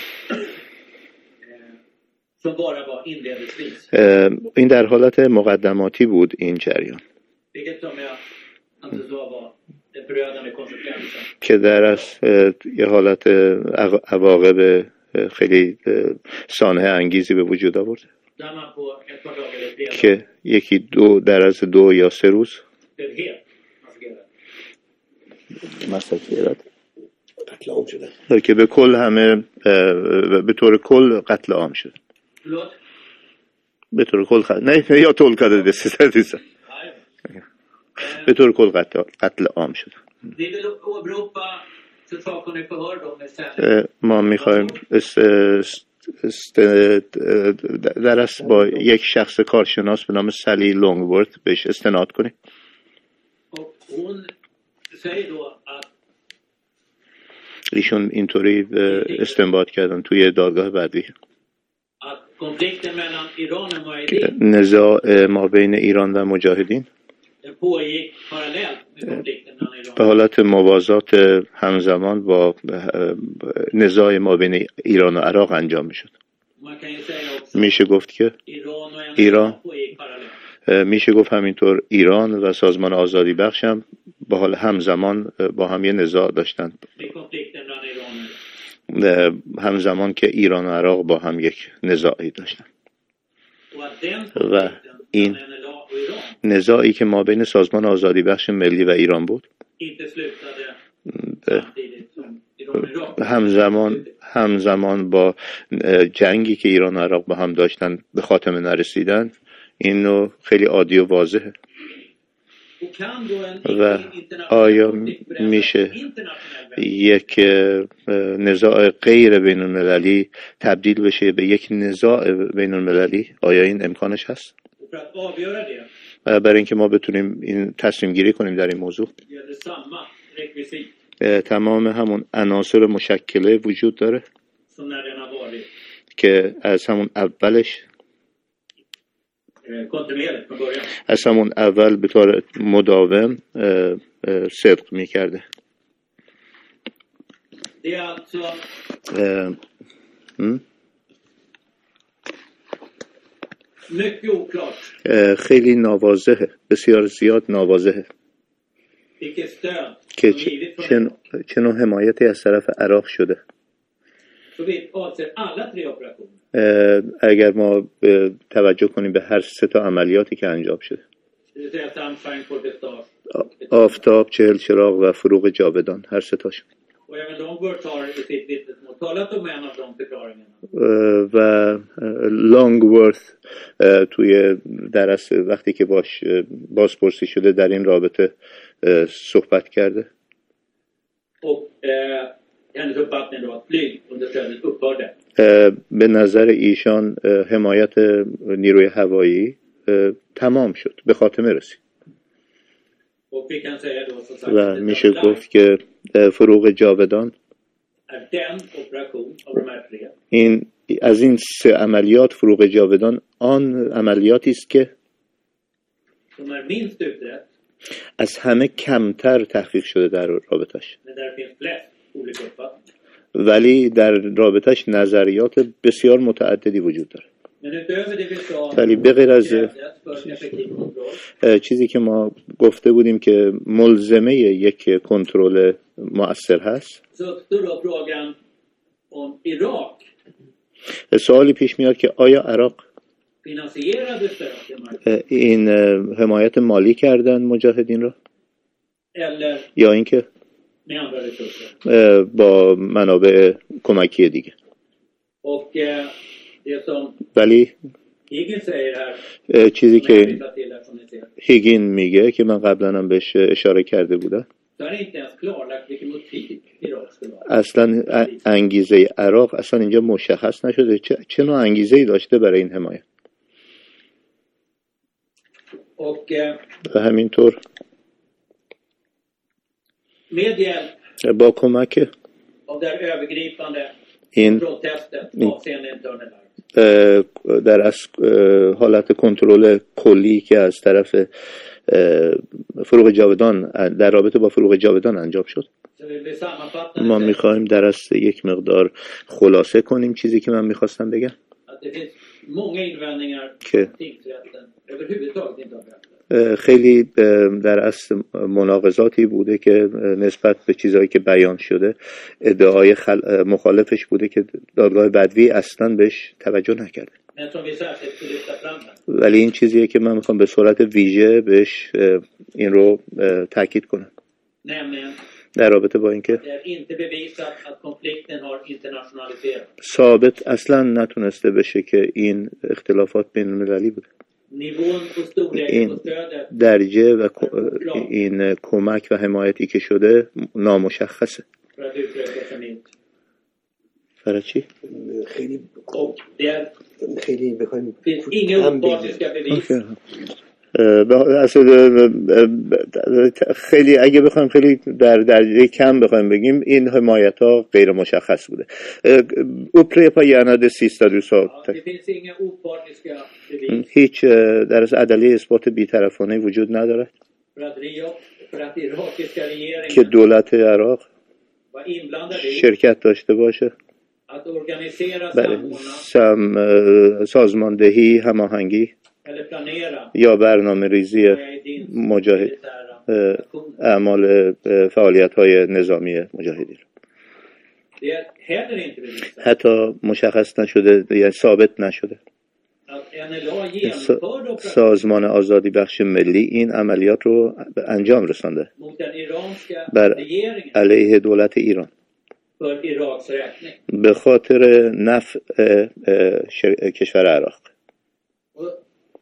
eh, som bara var inledningsvis. اه، این در حالت مقدماتی بود این جریان Vilket som jag inte sa var den förödande konsekvensen. که در از اه، یه حالت اه، عواقب اه، خیلی اه، سانحه انگیزی به وجود آورد Där man på ett par dagar i fredag که یکی دو در از دو یا سه روز blev helt maskerad. قتل عام شدن که به کل همه اه، به طور کل قتل عام شد Förlåt? به طور کل قتل نه نه یا tolkade det sista Nej. به طور کل قتل قتل عام شد Vi vill åberopa försakande förhör då med sen. اه، ما میخوایم است... است... است... در از با یک شخص کارشناس به نام سلی لونگورت بهش استناد کنیم Och hon säger då att ایشون اینطوری اه، استنباط کردن توی دادگاه بعدی att konflikten mellan Iran och Mujahedin نزاع ما بین ایران و مجاهدین den pågick parallellt med konflikten mellan Iran به حالت موازات همزمان با نزاع ما بین ایران و عراق انجام میشد Man kan ju säga också میشه گفت که Iran och Iran. N L A pågick parallellt. میشه گفت همینطور ایران و سازمان آزادی بخش هم با حال همزمان با هم یه نزاع داشتن Det är konflikten mellan Iran och همزمان که ایران و عراق با هم یک نزاعی داشتن och att den و konflikten این mellan N L A och Iran نزاعی که ما بین سازمان آزادی بخش ملی و ایران بود inte slutade اه، samtidigt som Iran och Irak. همزمان همزمان با اه، جنگی که ایران و عراق با هم داشتن به خاتمه نرسیدن اینو خیلی عادی و واضحه Och kan då en و internationell آیا konflikt förändras میشه internationell väg? یک اه، نزاع غیر بین المللی تبدیل بشه به یک نزاع بین المللی آیا این امکانش هست؟ Och för att avgöra det و برای اینکه ما بتونیم این تصمیم گیری کنیم در این موضوع gäller samma rekvisit اه، تمام همون عناصر مشکله وجود داره som när den har varit که از همون اولش eh, kontinuerligt från början. از همون اول به طور مداوم اه، اه، صدق میکرده. Det är alltså اه، م؟ mycket oklart اه، خیلی ناواضحه، بسیار زیاد ناواضحه vilket stöd که som givits från چه Irak. چه نوع حمایتی از طرف عراق شده. Så vi avser alla tre operationer. اه، اگر ما اه، توجه کنیم به هر سه تا عملیاتی که انجام شده، Det vill säga Sunshine, Kurdistan. آفتاب، چهل چراغ و فروغ جاودان، هر سه تاشون. Och även Longworth har i sitt vittnesmål talat om en av de förklaringarna. اه، و لانگورث اه، توی درس وقتی که باش اه، بازپرسی شده در این رابطه اه، صحبت کرده. Och eh, hennes uppfattning då att flygunderstödet upphörde. اه، به نظر ایشان اه، حمایت نیروی هوایی اه، تمام شد، به خاتمه رسید. Och vi kan säga då som sagt و att میشه det گفت که اه، فروغ جاودان är den operation av de här tre این از این سه عملیات، فروغ جاودان آن عملیاتی است که som är minst utrett, از همه کمتر تحقیق شده در رابطش، men där finns flest olika uppfattningar. ولی در رابطش نظریات بسیار متعددی وجود داره. Men utöver det vi sa ولی به غیر از krävdes för en effektiv kontroll اه، چیزی که ما گفته بودیم که ملزمه یک کنترل مؤثر هست، så uppstår då frågan om Irak سوالی پیش میاد که آیا عراق finansierade stöd till Mark اه، این اه، حمایت مالی کردن مجاهدین را eller یا اینکه med andra resurser. اه، با منابع کمکی دیگه. Och eh, det som ولی Higgins säger här, اه، چیزی som jag که hänvisar till här som ni ser, هیگین میگه که من قبلا هم بهش اشاره کرده بودم، så är det inte ens klarlagt vilket motiv Irak skulle ha. اصلا ا- انگیزه عراق اصلا اینجا مشخص نشده چه, چه نوع انگیزه‌ای داشته برای این حمایت. Och eh, و همینطور med hjälp با کمک av det här övergripande این kontrolltestet Mm. avseende internal light. اه، در از اه، حالت کنترل کلی که از طرف اه، فروغ جاودان در رابطه با فروغ جاودان انجام شد، Så vill vi sammanfatta ما det میخوایم در از یک مقدار خلاصه کنیم چیزی که من میخواستم بگم att det finns många invändningar که mot tingsrätten överhuvudtaget inte har beaktats. اه، خیلی اه، در اصل مناقضاتی بوده که اه، نسبت به چیزهایی که بیان شده ادعای خل... اه، مخالفش بوده که دادگاه بدوی اصلا بهش توجه نکرده. Men som vi särskilt vill lyfta fram här. ولی این چیزیه که من میخوام به صورت ویژه بهش اه، این رو اه، تاکید کنم، Nämligen در رابطه با اینکه det är inte bevisat att konflikten har internationaliserats. ثابت اصلا نتونسته بشه که این اختلافات بین المللی بوده. Nivån på storleken این på stödet درجه و ک- این کمک و حمایتی که شده نامشخصه. för att uttrycka sig milt. برای چی؟ خیلی Och det är, خیلی بخوایم finns inga opartiska bevis. اه، به- اصلا اه، خیلی اگه بخوایم خیلی در درجه کم بخوایم بگیم این حمایت ها غیر مشخص بوده. upprepa gärna det sista du sa. Ja, det finns inga opartiska bevis هیچ اه، در از ادله اثبات بی‌طرفانه وجود نداره för att, Rio, för att irakiska که regeringen دولت عراق var inblandad i شرکت داشته باشه att organisera, برای samordna سم اه، سازماندهی، هماهنگی eller planera یا برنامه ریزی Mujahedins مجاهد militära اه، aktioner. اعمال فعالیت های نظامی مجاهدین. Det är heller inte bevisat حتی مشخص نشده یا ثابت نشده att N L A س- genomförde operationer سازمان آزادی بخش ملی این عملیات رو به انجام رسانده mot den iranska بر regeringen علیه دولت ایران för Iraks räkning. به خاطر نفع اه، اه، شر- کشور عراق. Och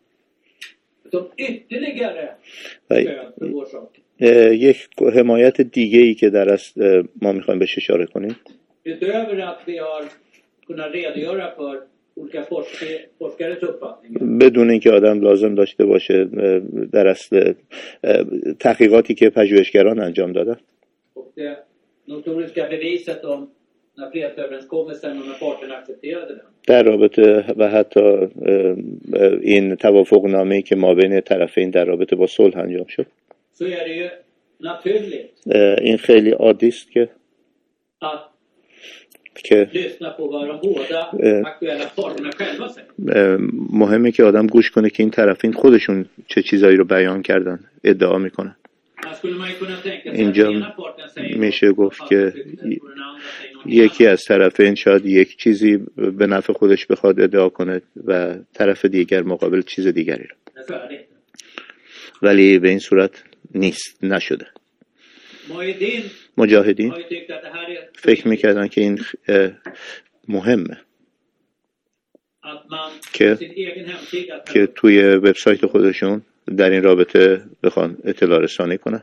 som ytterligare و stöd för vår sak, اه، یک حمایت دیگه ای که در اصل اه، ما میخوایم بهش اشاره کنیم، utöver att vi har kunnat redogöra för olika forsk- forskares uppfattningar. بدون اینکه آدم لازم داشته باشه در اصل تحقیقاتی که پژوهشگران انجام دادن. Och det notoriska beviset om när fredsöverenskommelsen och när parterna accepterade den. در رابطه و حتی این توافق نامه‌ای که ما بین طرفین در رابطه با صلح انجام شد. Så är det ju naturligt این خیلی عادی است که att که lyssna på vad de båda aktuella parterna själva säger. مهمه که آدم گوش کنه که این طرفین خودشون چه چیزایی رو بیان کردن، ادعا میکنن. Här skulle man ju kunna tänka sig att اینجا ena parten säger میشه گفت که och den andra säger något یکی از طرفین شاید یک چیزی به نفع خودش بخواد ادعا کنه و طرف دیگر مقابل چیز دیگری رو. annat. Så är det. ولی به این صورت نیست، نشده. Mujahedin مجاهدین har ju tyckt att det här är فکر میکردن که این مهمه att man که på sin egen hemsida که توی وبسایت خودشون در این رابطه بخوان اطلاع رسانی کنن.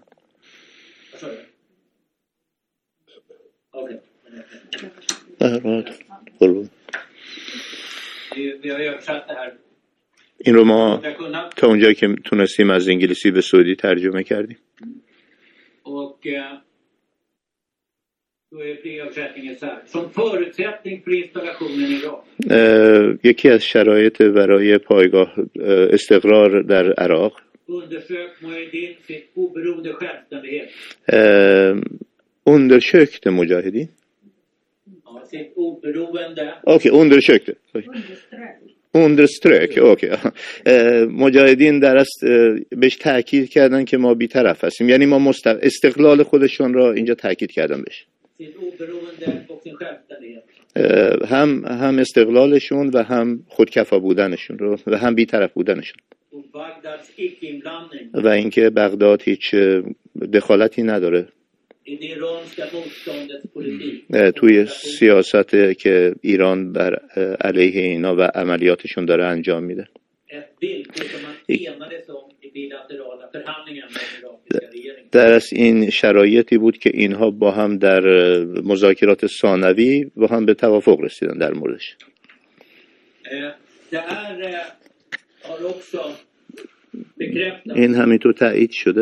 Okej. قربون. Vi, vi har översatt det här. این رو ما Vi har kunnat. تا اونجایی که تونستیم از انگلیسی به سعودی ترجمه کردیم. Och eh, då är fri översättningen så här. Som förutsättning för installationen i Irak. اه، یکی از شرایط برای پایگاه اه، استقرار در عراق Undersök Mujahedin sitt oberoende självständighet. اه، undersökte مجاهدین Ja, sitt oberoende. اوکی undersökte underströk اوکی اه، مجاهدین در است اه، بهش تاکید کردن که ما بی‌طرف هستیم، یعنی ما مست... استقلال خودشون را اینجا تاکید کردن بهش. Sitt oberoende och sin självständighet. اه، هم هم استقلالشون و هم خودکفا بودنشون رو و هم بی‌طرف بودنشون Och Bagdads icke-inblandning و اینکه بغداد هیچ اه، دخالتی نداره i det iranska motståndets politik. اه، توی سیاست که ایران بر اه، علیه اینا و عملیاتشون داره انجام میده. Ett villkor som man enades om i bilaterala förhandlingar med den irakiska regeringen. در از این شرایطی بود که اینها با هم در اه، مذاکرات ثانوی با هم به توافق رسیدن در موردش. Eh, Det här eh, har också bekräftats این همینطور تایید شده.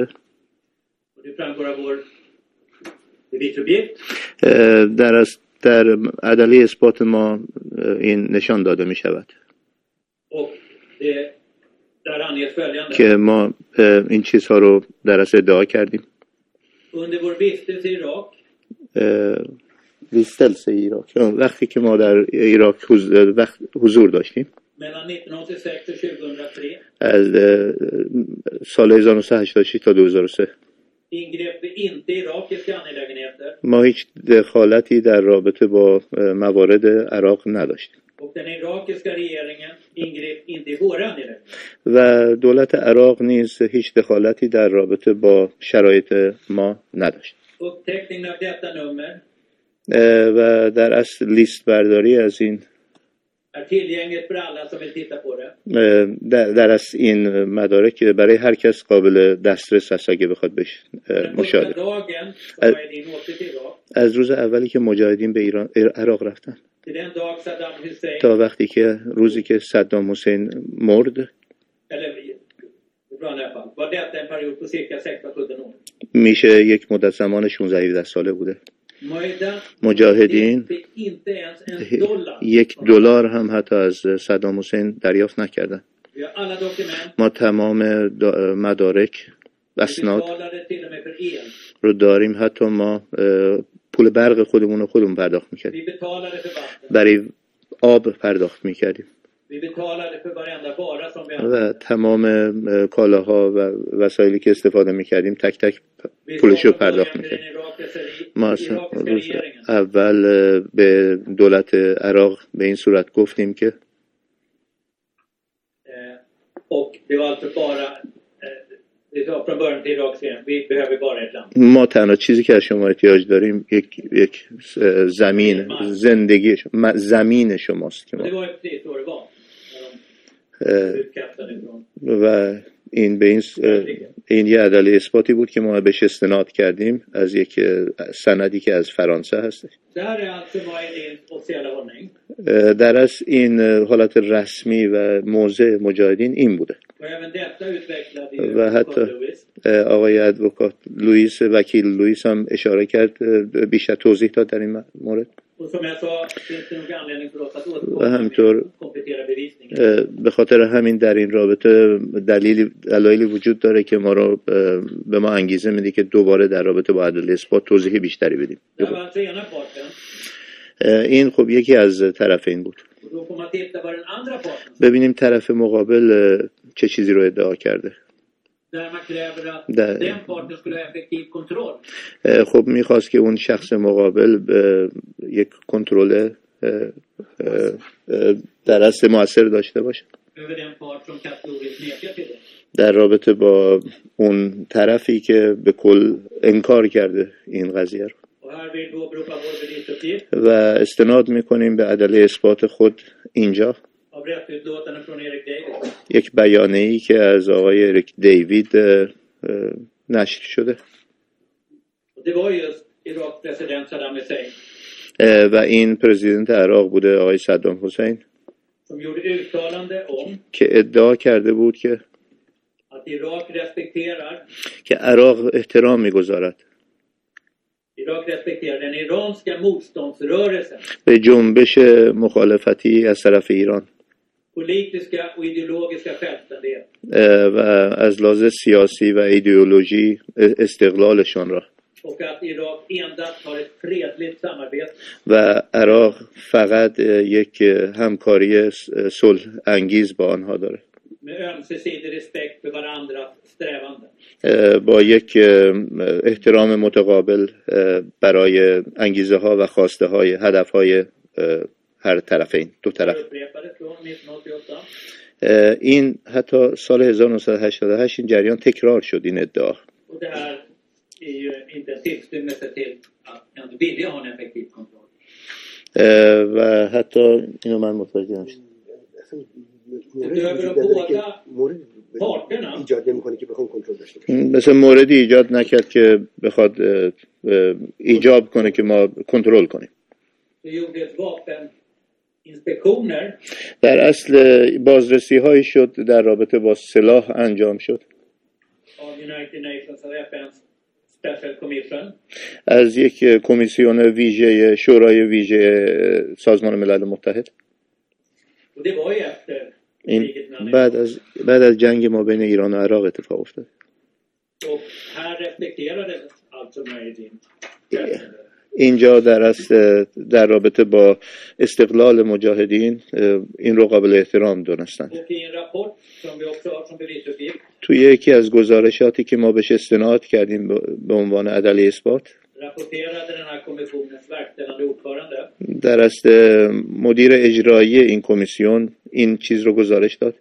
och det framgår av vår bevisobjekt. اه، در از در عدله اثبات ما اه، این نشان داده می شود Och det, där anges följande. که ما اه، این چیزها رو در از ادعا کردیم. Under vår vistelse i Irak اه، ویستلس ایراک وقتی که ما در عراق حض- وقت حضور داشتیم mellan nittonhundraåttiosex och tjugohundratre از اه، سال هزار و نهصد و هشتاد و شش تا دو هزار و سه ingrep vi inte i irakiska angelägenheter ما هیچ دخالتی در رابطه با اه، موارد عراق نداشتیم och den irakiska regeringen ingrep inte i våra angelägenheter. و دولت عراق نیز هیچ دخالتی در رابطه با شرایط ما نداشت. Uppteckningen av detta nummer اه، و در اصل لیست برداری از این är tillgängligt för alla som vill titta på det. اه، در, در اصل این مدارک برای هر کس قابل دسترس هست اگه بخواد بهش اه، Den första مشاهده. dagen som Ä- Mujahedin åkte till Irak, از روز اولی که مجاهدین به ایران عراق رفتن till den dag Saddam Hussein, تا وقتی که روزی که صدام حسین مرد eller från i alla fall, var detta en period på cirka sexton sjutton år. میشه یک مدت زمان شانزده هفده ساله بوده. Mujahedin مجاهدین fick inte ens en dollar. یک دلار هم حتی از صدام حسین دریافت نکردن. Vi har alla dokument. ما تمام دا- مدارک Vi اسناد betalade till och med för el. رو داریم، حتی ما اه، پول برق خودمون رو خودمون پرداخت میکردیم، Vi betalade för vatten. برای آب پرداخت میکردیم Vi betalade för varenda vara som vi و använde. تمام اه، کالاها و وسایلی که استفاده میکردیم تک تک Vi پولش رو sa från början پرداخت till میکردیم. den irakiska, ما اصلا irakiska روز regeringen اول اه، به دولت عراق به این صورت گفتیم که eh, och det var alltså bara eh, vi sa från början till irakiska regeringen, vi behöver bara ett land. ما تنها چیزی که از شما احتیاج داریم یک یک اه، زمین زندگی شما زمین شماست که Och det ما var ju precis så det var. När اه، de utkastade från. و این به این س- اه، این یه عدل اثباتی بود که ما بهش استناد کردیم از یک اه، سندی که از فرانسه هست. Det här är alltså Mujahedins officiella hållning. در از این حالت رسمی و موضع مجاهدین این بوده و حتی آقای ادوکات لوئیس وکیل لوئیس هم اشاره کرد بیشتر توضیح داد در این مورد و همینطور به خاطر همین در این رابطه دلیل دلایلی وجود داره که ما رو به ما انگیزه میده که دوباره در رابطه با عدالت اثبات توضیح بیشتری بدیم. این خب یکی از طرفین بود. ببینیم طرف مقابل چه چیزی رو ادعا کرده. در... خب میخواست که اون شخص مقابل یک کنترل در اصل مؤثر داشته باشه در رابطه با اون طرفی که به کل انکار کرده این قضیه رو و استناد میکنیم به عدالت اثبات خود اینجا یک بیانیه‌ای که از آقای اریک دیوید نشر شده و این پرزیدنت عراق بوده آقای صدام حسین که ادعا کرده بود که که عراق احترام میگذارد به جنبش مخالفتی از طرف ایران و از لحاظ سیاسی و ایدئولوژی استقلالشان را و عراق فقط یک همکاری صلح انگیز با آنها داره با یک احترام متقابل برای انگیزه ها و خواسته های هدف های هر طرفین دو طرف. این حتی سال هزار و نهصد و هشتاد و هشت این جریان تکرار شد این ادعا و حتی اینو من متوجه نشدم ایجاد نمی‌کنه که بخوام کنترل داشته باشیم مثلا موردی ایجاد نکرد که بخواد ایجاب کنه که ما کنترل کنیم در اصل بازرسی هایی شد در رابطه با سلاح انجام شد از یک کمیسیون ویژه شورای ویژه سازمان ملل متحد این بعد از بعد از جنگ ما بین ایران و عراق اتفاق افتاد اینجا در اصل در رابطه با استقلال مجاهدین این رو قابل احترام دونستند. توی یکی از گزارشاتی که ما بهش استناد کردیم به عنوان عدالت اثبات در اصل مدیر اجرایی این کمیسیون این چیز رو گزارش داد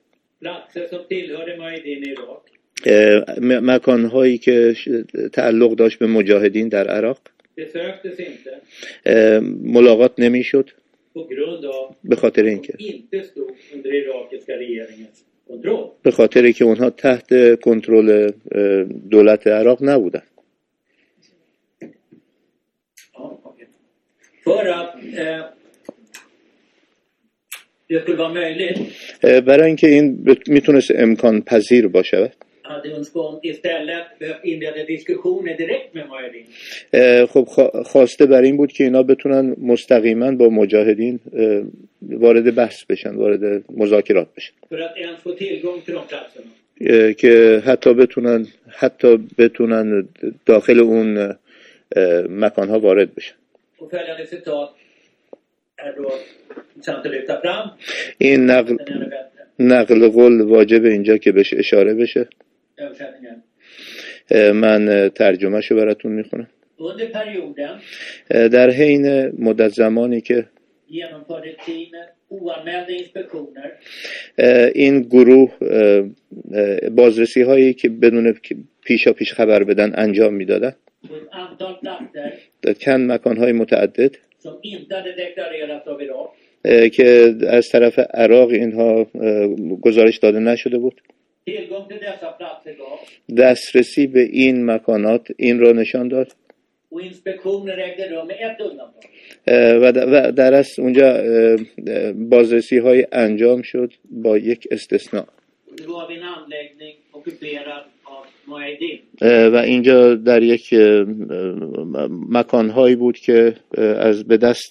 مکان‌هایی که تعلق داشت به مجاهدین در عراق ملاقات نمی‌شد به خاطر اینکه به خاطر که اونها تحت کنترل دولت عراق نبودن. برای اینکه این میتونست امکان پذیر باشه خب خواسته بر این بود که اینا بتونن مستقیما با مجاهدین وارد بحث بشن وارد مذاکرات بشن که حتی بتونن حتی بتونن داخل اون مکانها وارد بشن. این نقل نقل قول واجب اینجا که بهش اشاره بشه. من ترجمهشو براتون میخونم. در حین مدت زمانی که این گروه بازرسی هایی که بدون پیشا پیش خبر بدن انجام میدادن در چند مکان های متعدد که از طرف عراق اینها گزارش داده نشده بود دسترسی به این مکانات این را نشان داد و در اصل اونجا بازرسی های انجام شد با یک استثناء. و اینجا در یک مکانهایی بود که از به دست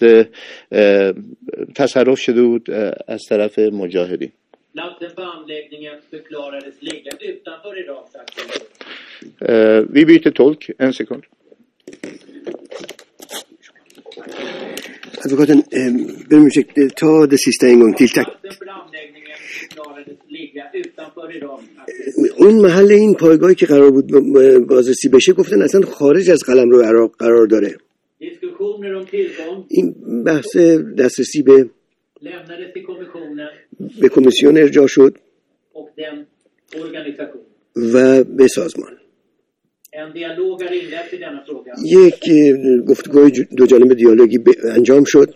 تصرف شده بود از طرف مجاهدین. Vi byter tolk, en sekund. Advokaten, ber om ursäkt, ta det sista en gång till, tack. اون محل این پایگاهی که قرار بود بازرسی بشه گفتن اصلا خارج از قلمرو عراق قرار داره. این بحث دسترسی به به کمیسیون ارجاع شد و به سازمان. یک گفتگوی دو جانبه دیالوگی انجام شد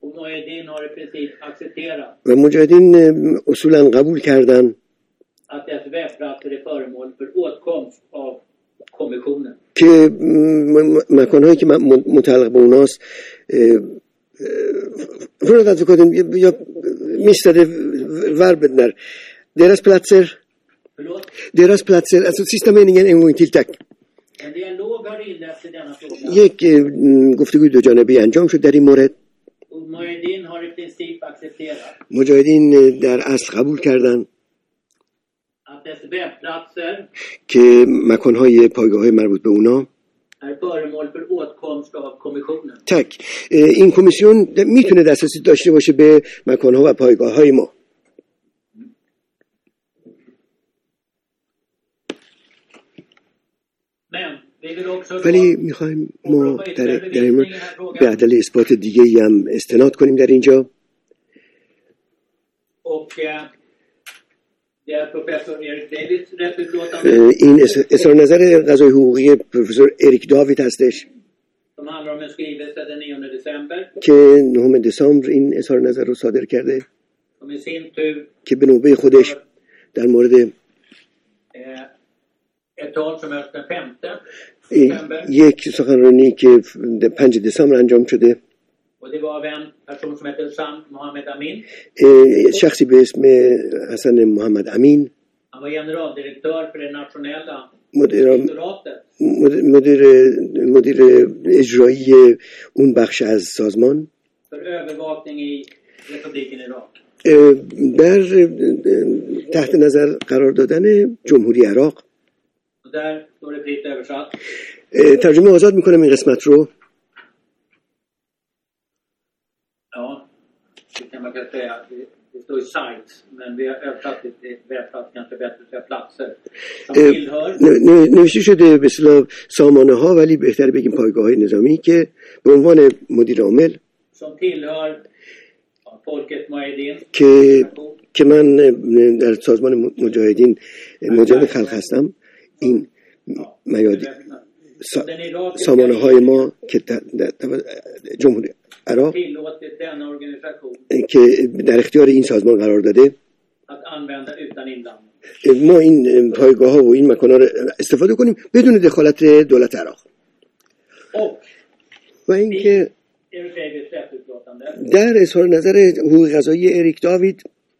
و مجاهدین اصولا قبول کردن که مکانهایی که متعلق به اوناست Från advokaten, jag missade verbet deras platser. Deras platser, alltså sista meningen en gång till, tack. یک گفتگوی دو جانبه انجام شد در این مورد. مجاهدین در اصل قبول کردن که مکانهای پایگاه‌های مربوط به اونا تک این کمیسیون میتونه دسترسی داشته باشه به مکانها و پایگاه‌های ما. ولی میخوایم ما در, در این به عدل اثبات دیگه هم استناد کنیم در اینجا. این اظهار نظر قضای حقوقی پروفسور اریک داوید هستش که نهم دسامبر این اظهار نظر رو صادر کرده که به نوبه خودش در مورد یک سخنرانی که پنج دسامبر انجام شده شخصی به اسم حسن محمد امین مدیر مدیر مدیر اجرایی اون بخش از سازمان در تحت نظر قرار دادن جمهوری عراق. ترجمه آزاد میکنم این قسمت رو. نوشته شده به اصطلاح سامانه ها، ولی بهتر بگیم پایگاه های نظامی که به عنوان مدیر عامل که که من در سازمان مجاهدین مجاهد خلق هستم. این میادی سا... سامانه های ما که جمهوری عراق که در اختیار این سازمان قرار داده ما این پایگاه ها و این مکان ها رو استفاده کنیم بدون دخالت دولت عراق. و اینکه در اظهار نظر حقوق قضایی اریک داوید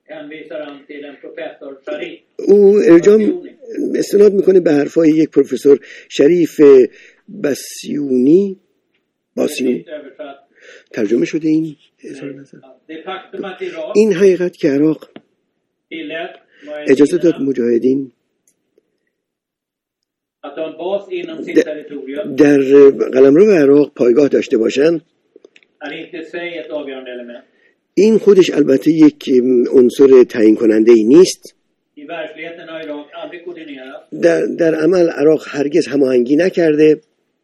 او ارجام استناد میکنه به حرفای یک پروفسور شریف بسیونی باسیونی ترجمه شده این اظهار نظر. این حقیقت که عراق اجازه داد مجاهدین در قلمرو عراق پایگاه داشته باشند، این خودش البته یک عنصر تعیین کننده ای نیست. در, در عمل عراق هرگز هماهنگی نکرده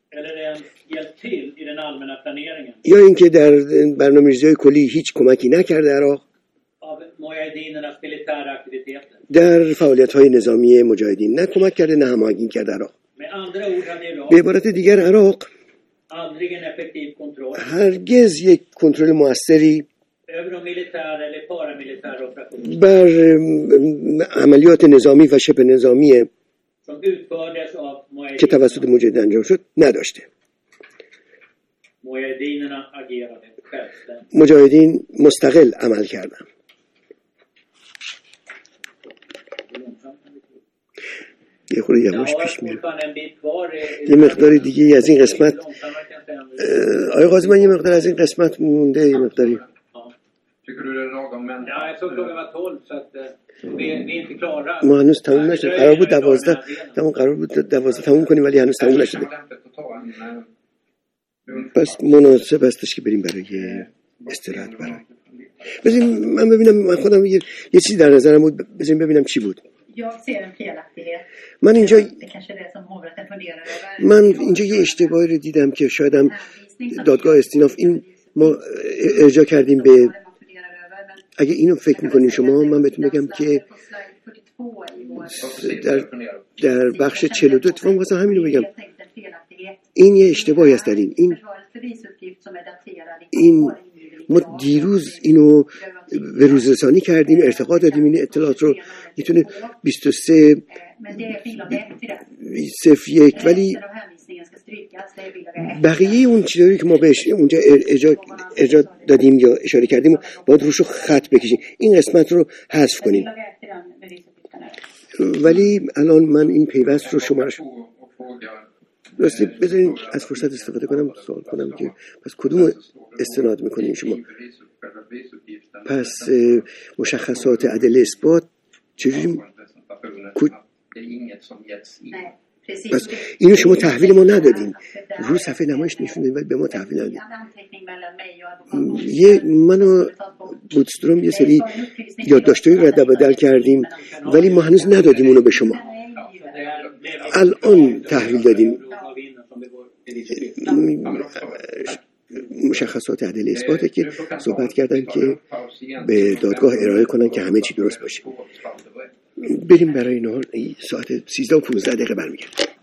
یا اینکه در برنامه‌ریزی‌های کلی هیچ کمکی نکرده عراق در فعالیت‌های نظامی مجاهدین، نه کمک کرده نه هماهنگی کرده عراق. به عبارت دیگر عراق هرگز یک کنترل موثری بر عملیات نظامی و شبه نظامی که توسط مجاهدین انجام شد نداشته. مجاهدین مستقل عمل کردم. یه خورده یواش پیش میرم. یه مقداری دیگه از این قسمت آقای قاضی، من یه مقدار از این قسمت مونده، یه مقداری. ما هنوز تموم نشده، قرار بود دوازده تموم قرار بود دوازده تموم کنیم ولی هنوز تموم نشده. پس مناسب هستش که بریم برای استراحت. برای بذاریم من ببینم، من خودم یه, یه چیزی در نظرم بود، بذاریم ببینم چی بود. من اینجا من اینجا یه اشتباهی رو دیدم که شاید هم دادگاه استیناف این ما ارجاع کردیم به، اگه اینو فکر میکنین شما، من بهتون بگم که در, در بخش چهل و دو اتفاق می‌خواستم همین رو بگم، این یه اشتباهی است در این این این ما دیروز اینو به روزرسانی کردیم، ارتقا دادیم این اطلاعات رو، میتونه بیست و سه صفر یک، ولی بقیه اون چیزایی که ما بهش اونجا ارجاع دادیم یا اشاره کردیم باید روش رو خط بکشیم، این قسمت رو حذف کنیم. ولی الان من این پیوست رو شمارش راستی بذارین از فرصت استفاده کنم سوال کنم که پس کدوم استناد میکنین شما؟ پس مشخصات عدل اثبات چجوری کد... پس اینو شما تحویل ما ندادین، رو صفحه نمایش نشون دادین ولی به ما تحویل ندادین. یه منو بودستروم یه سری یادداشت‌های رد و بدل کردیم ولی ما هنوز ندادیم اونو به شما، الان تحویل دادیم. مشخصات عدل اثباته که صحبت کردن که به دادگاه ارائه کنن که همه چی درست باشه. بریم برای نهار، ساعت سیزده و پانزده دقیقه برمیگردیم.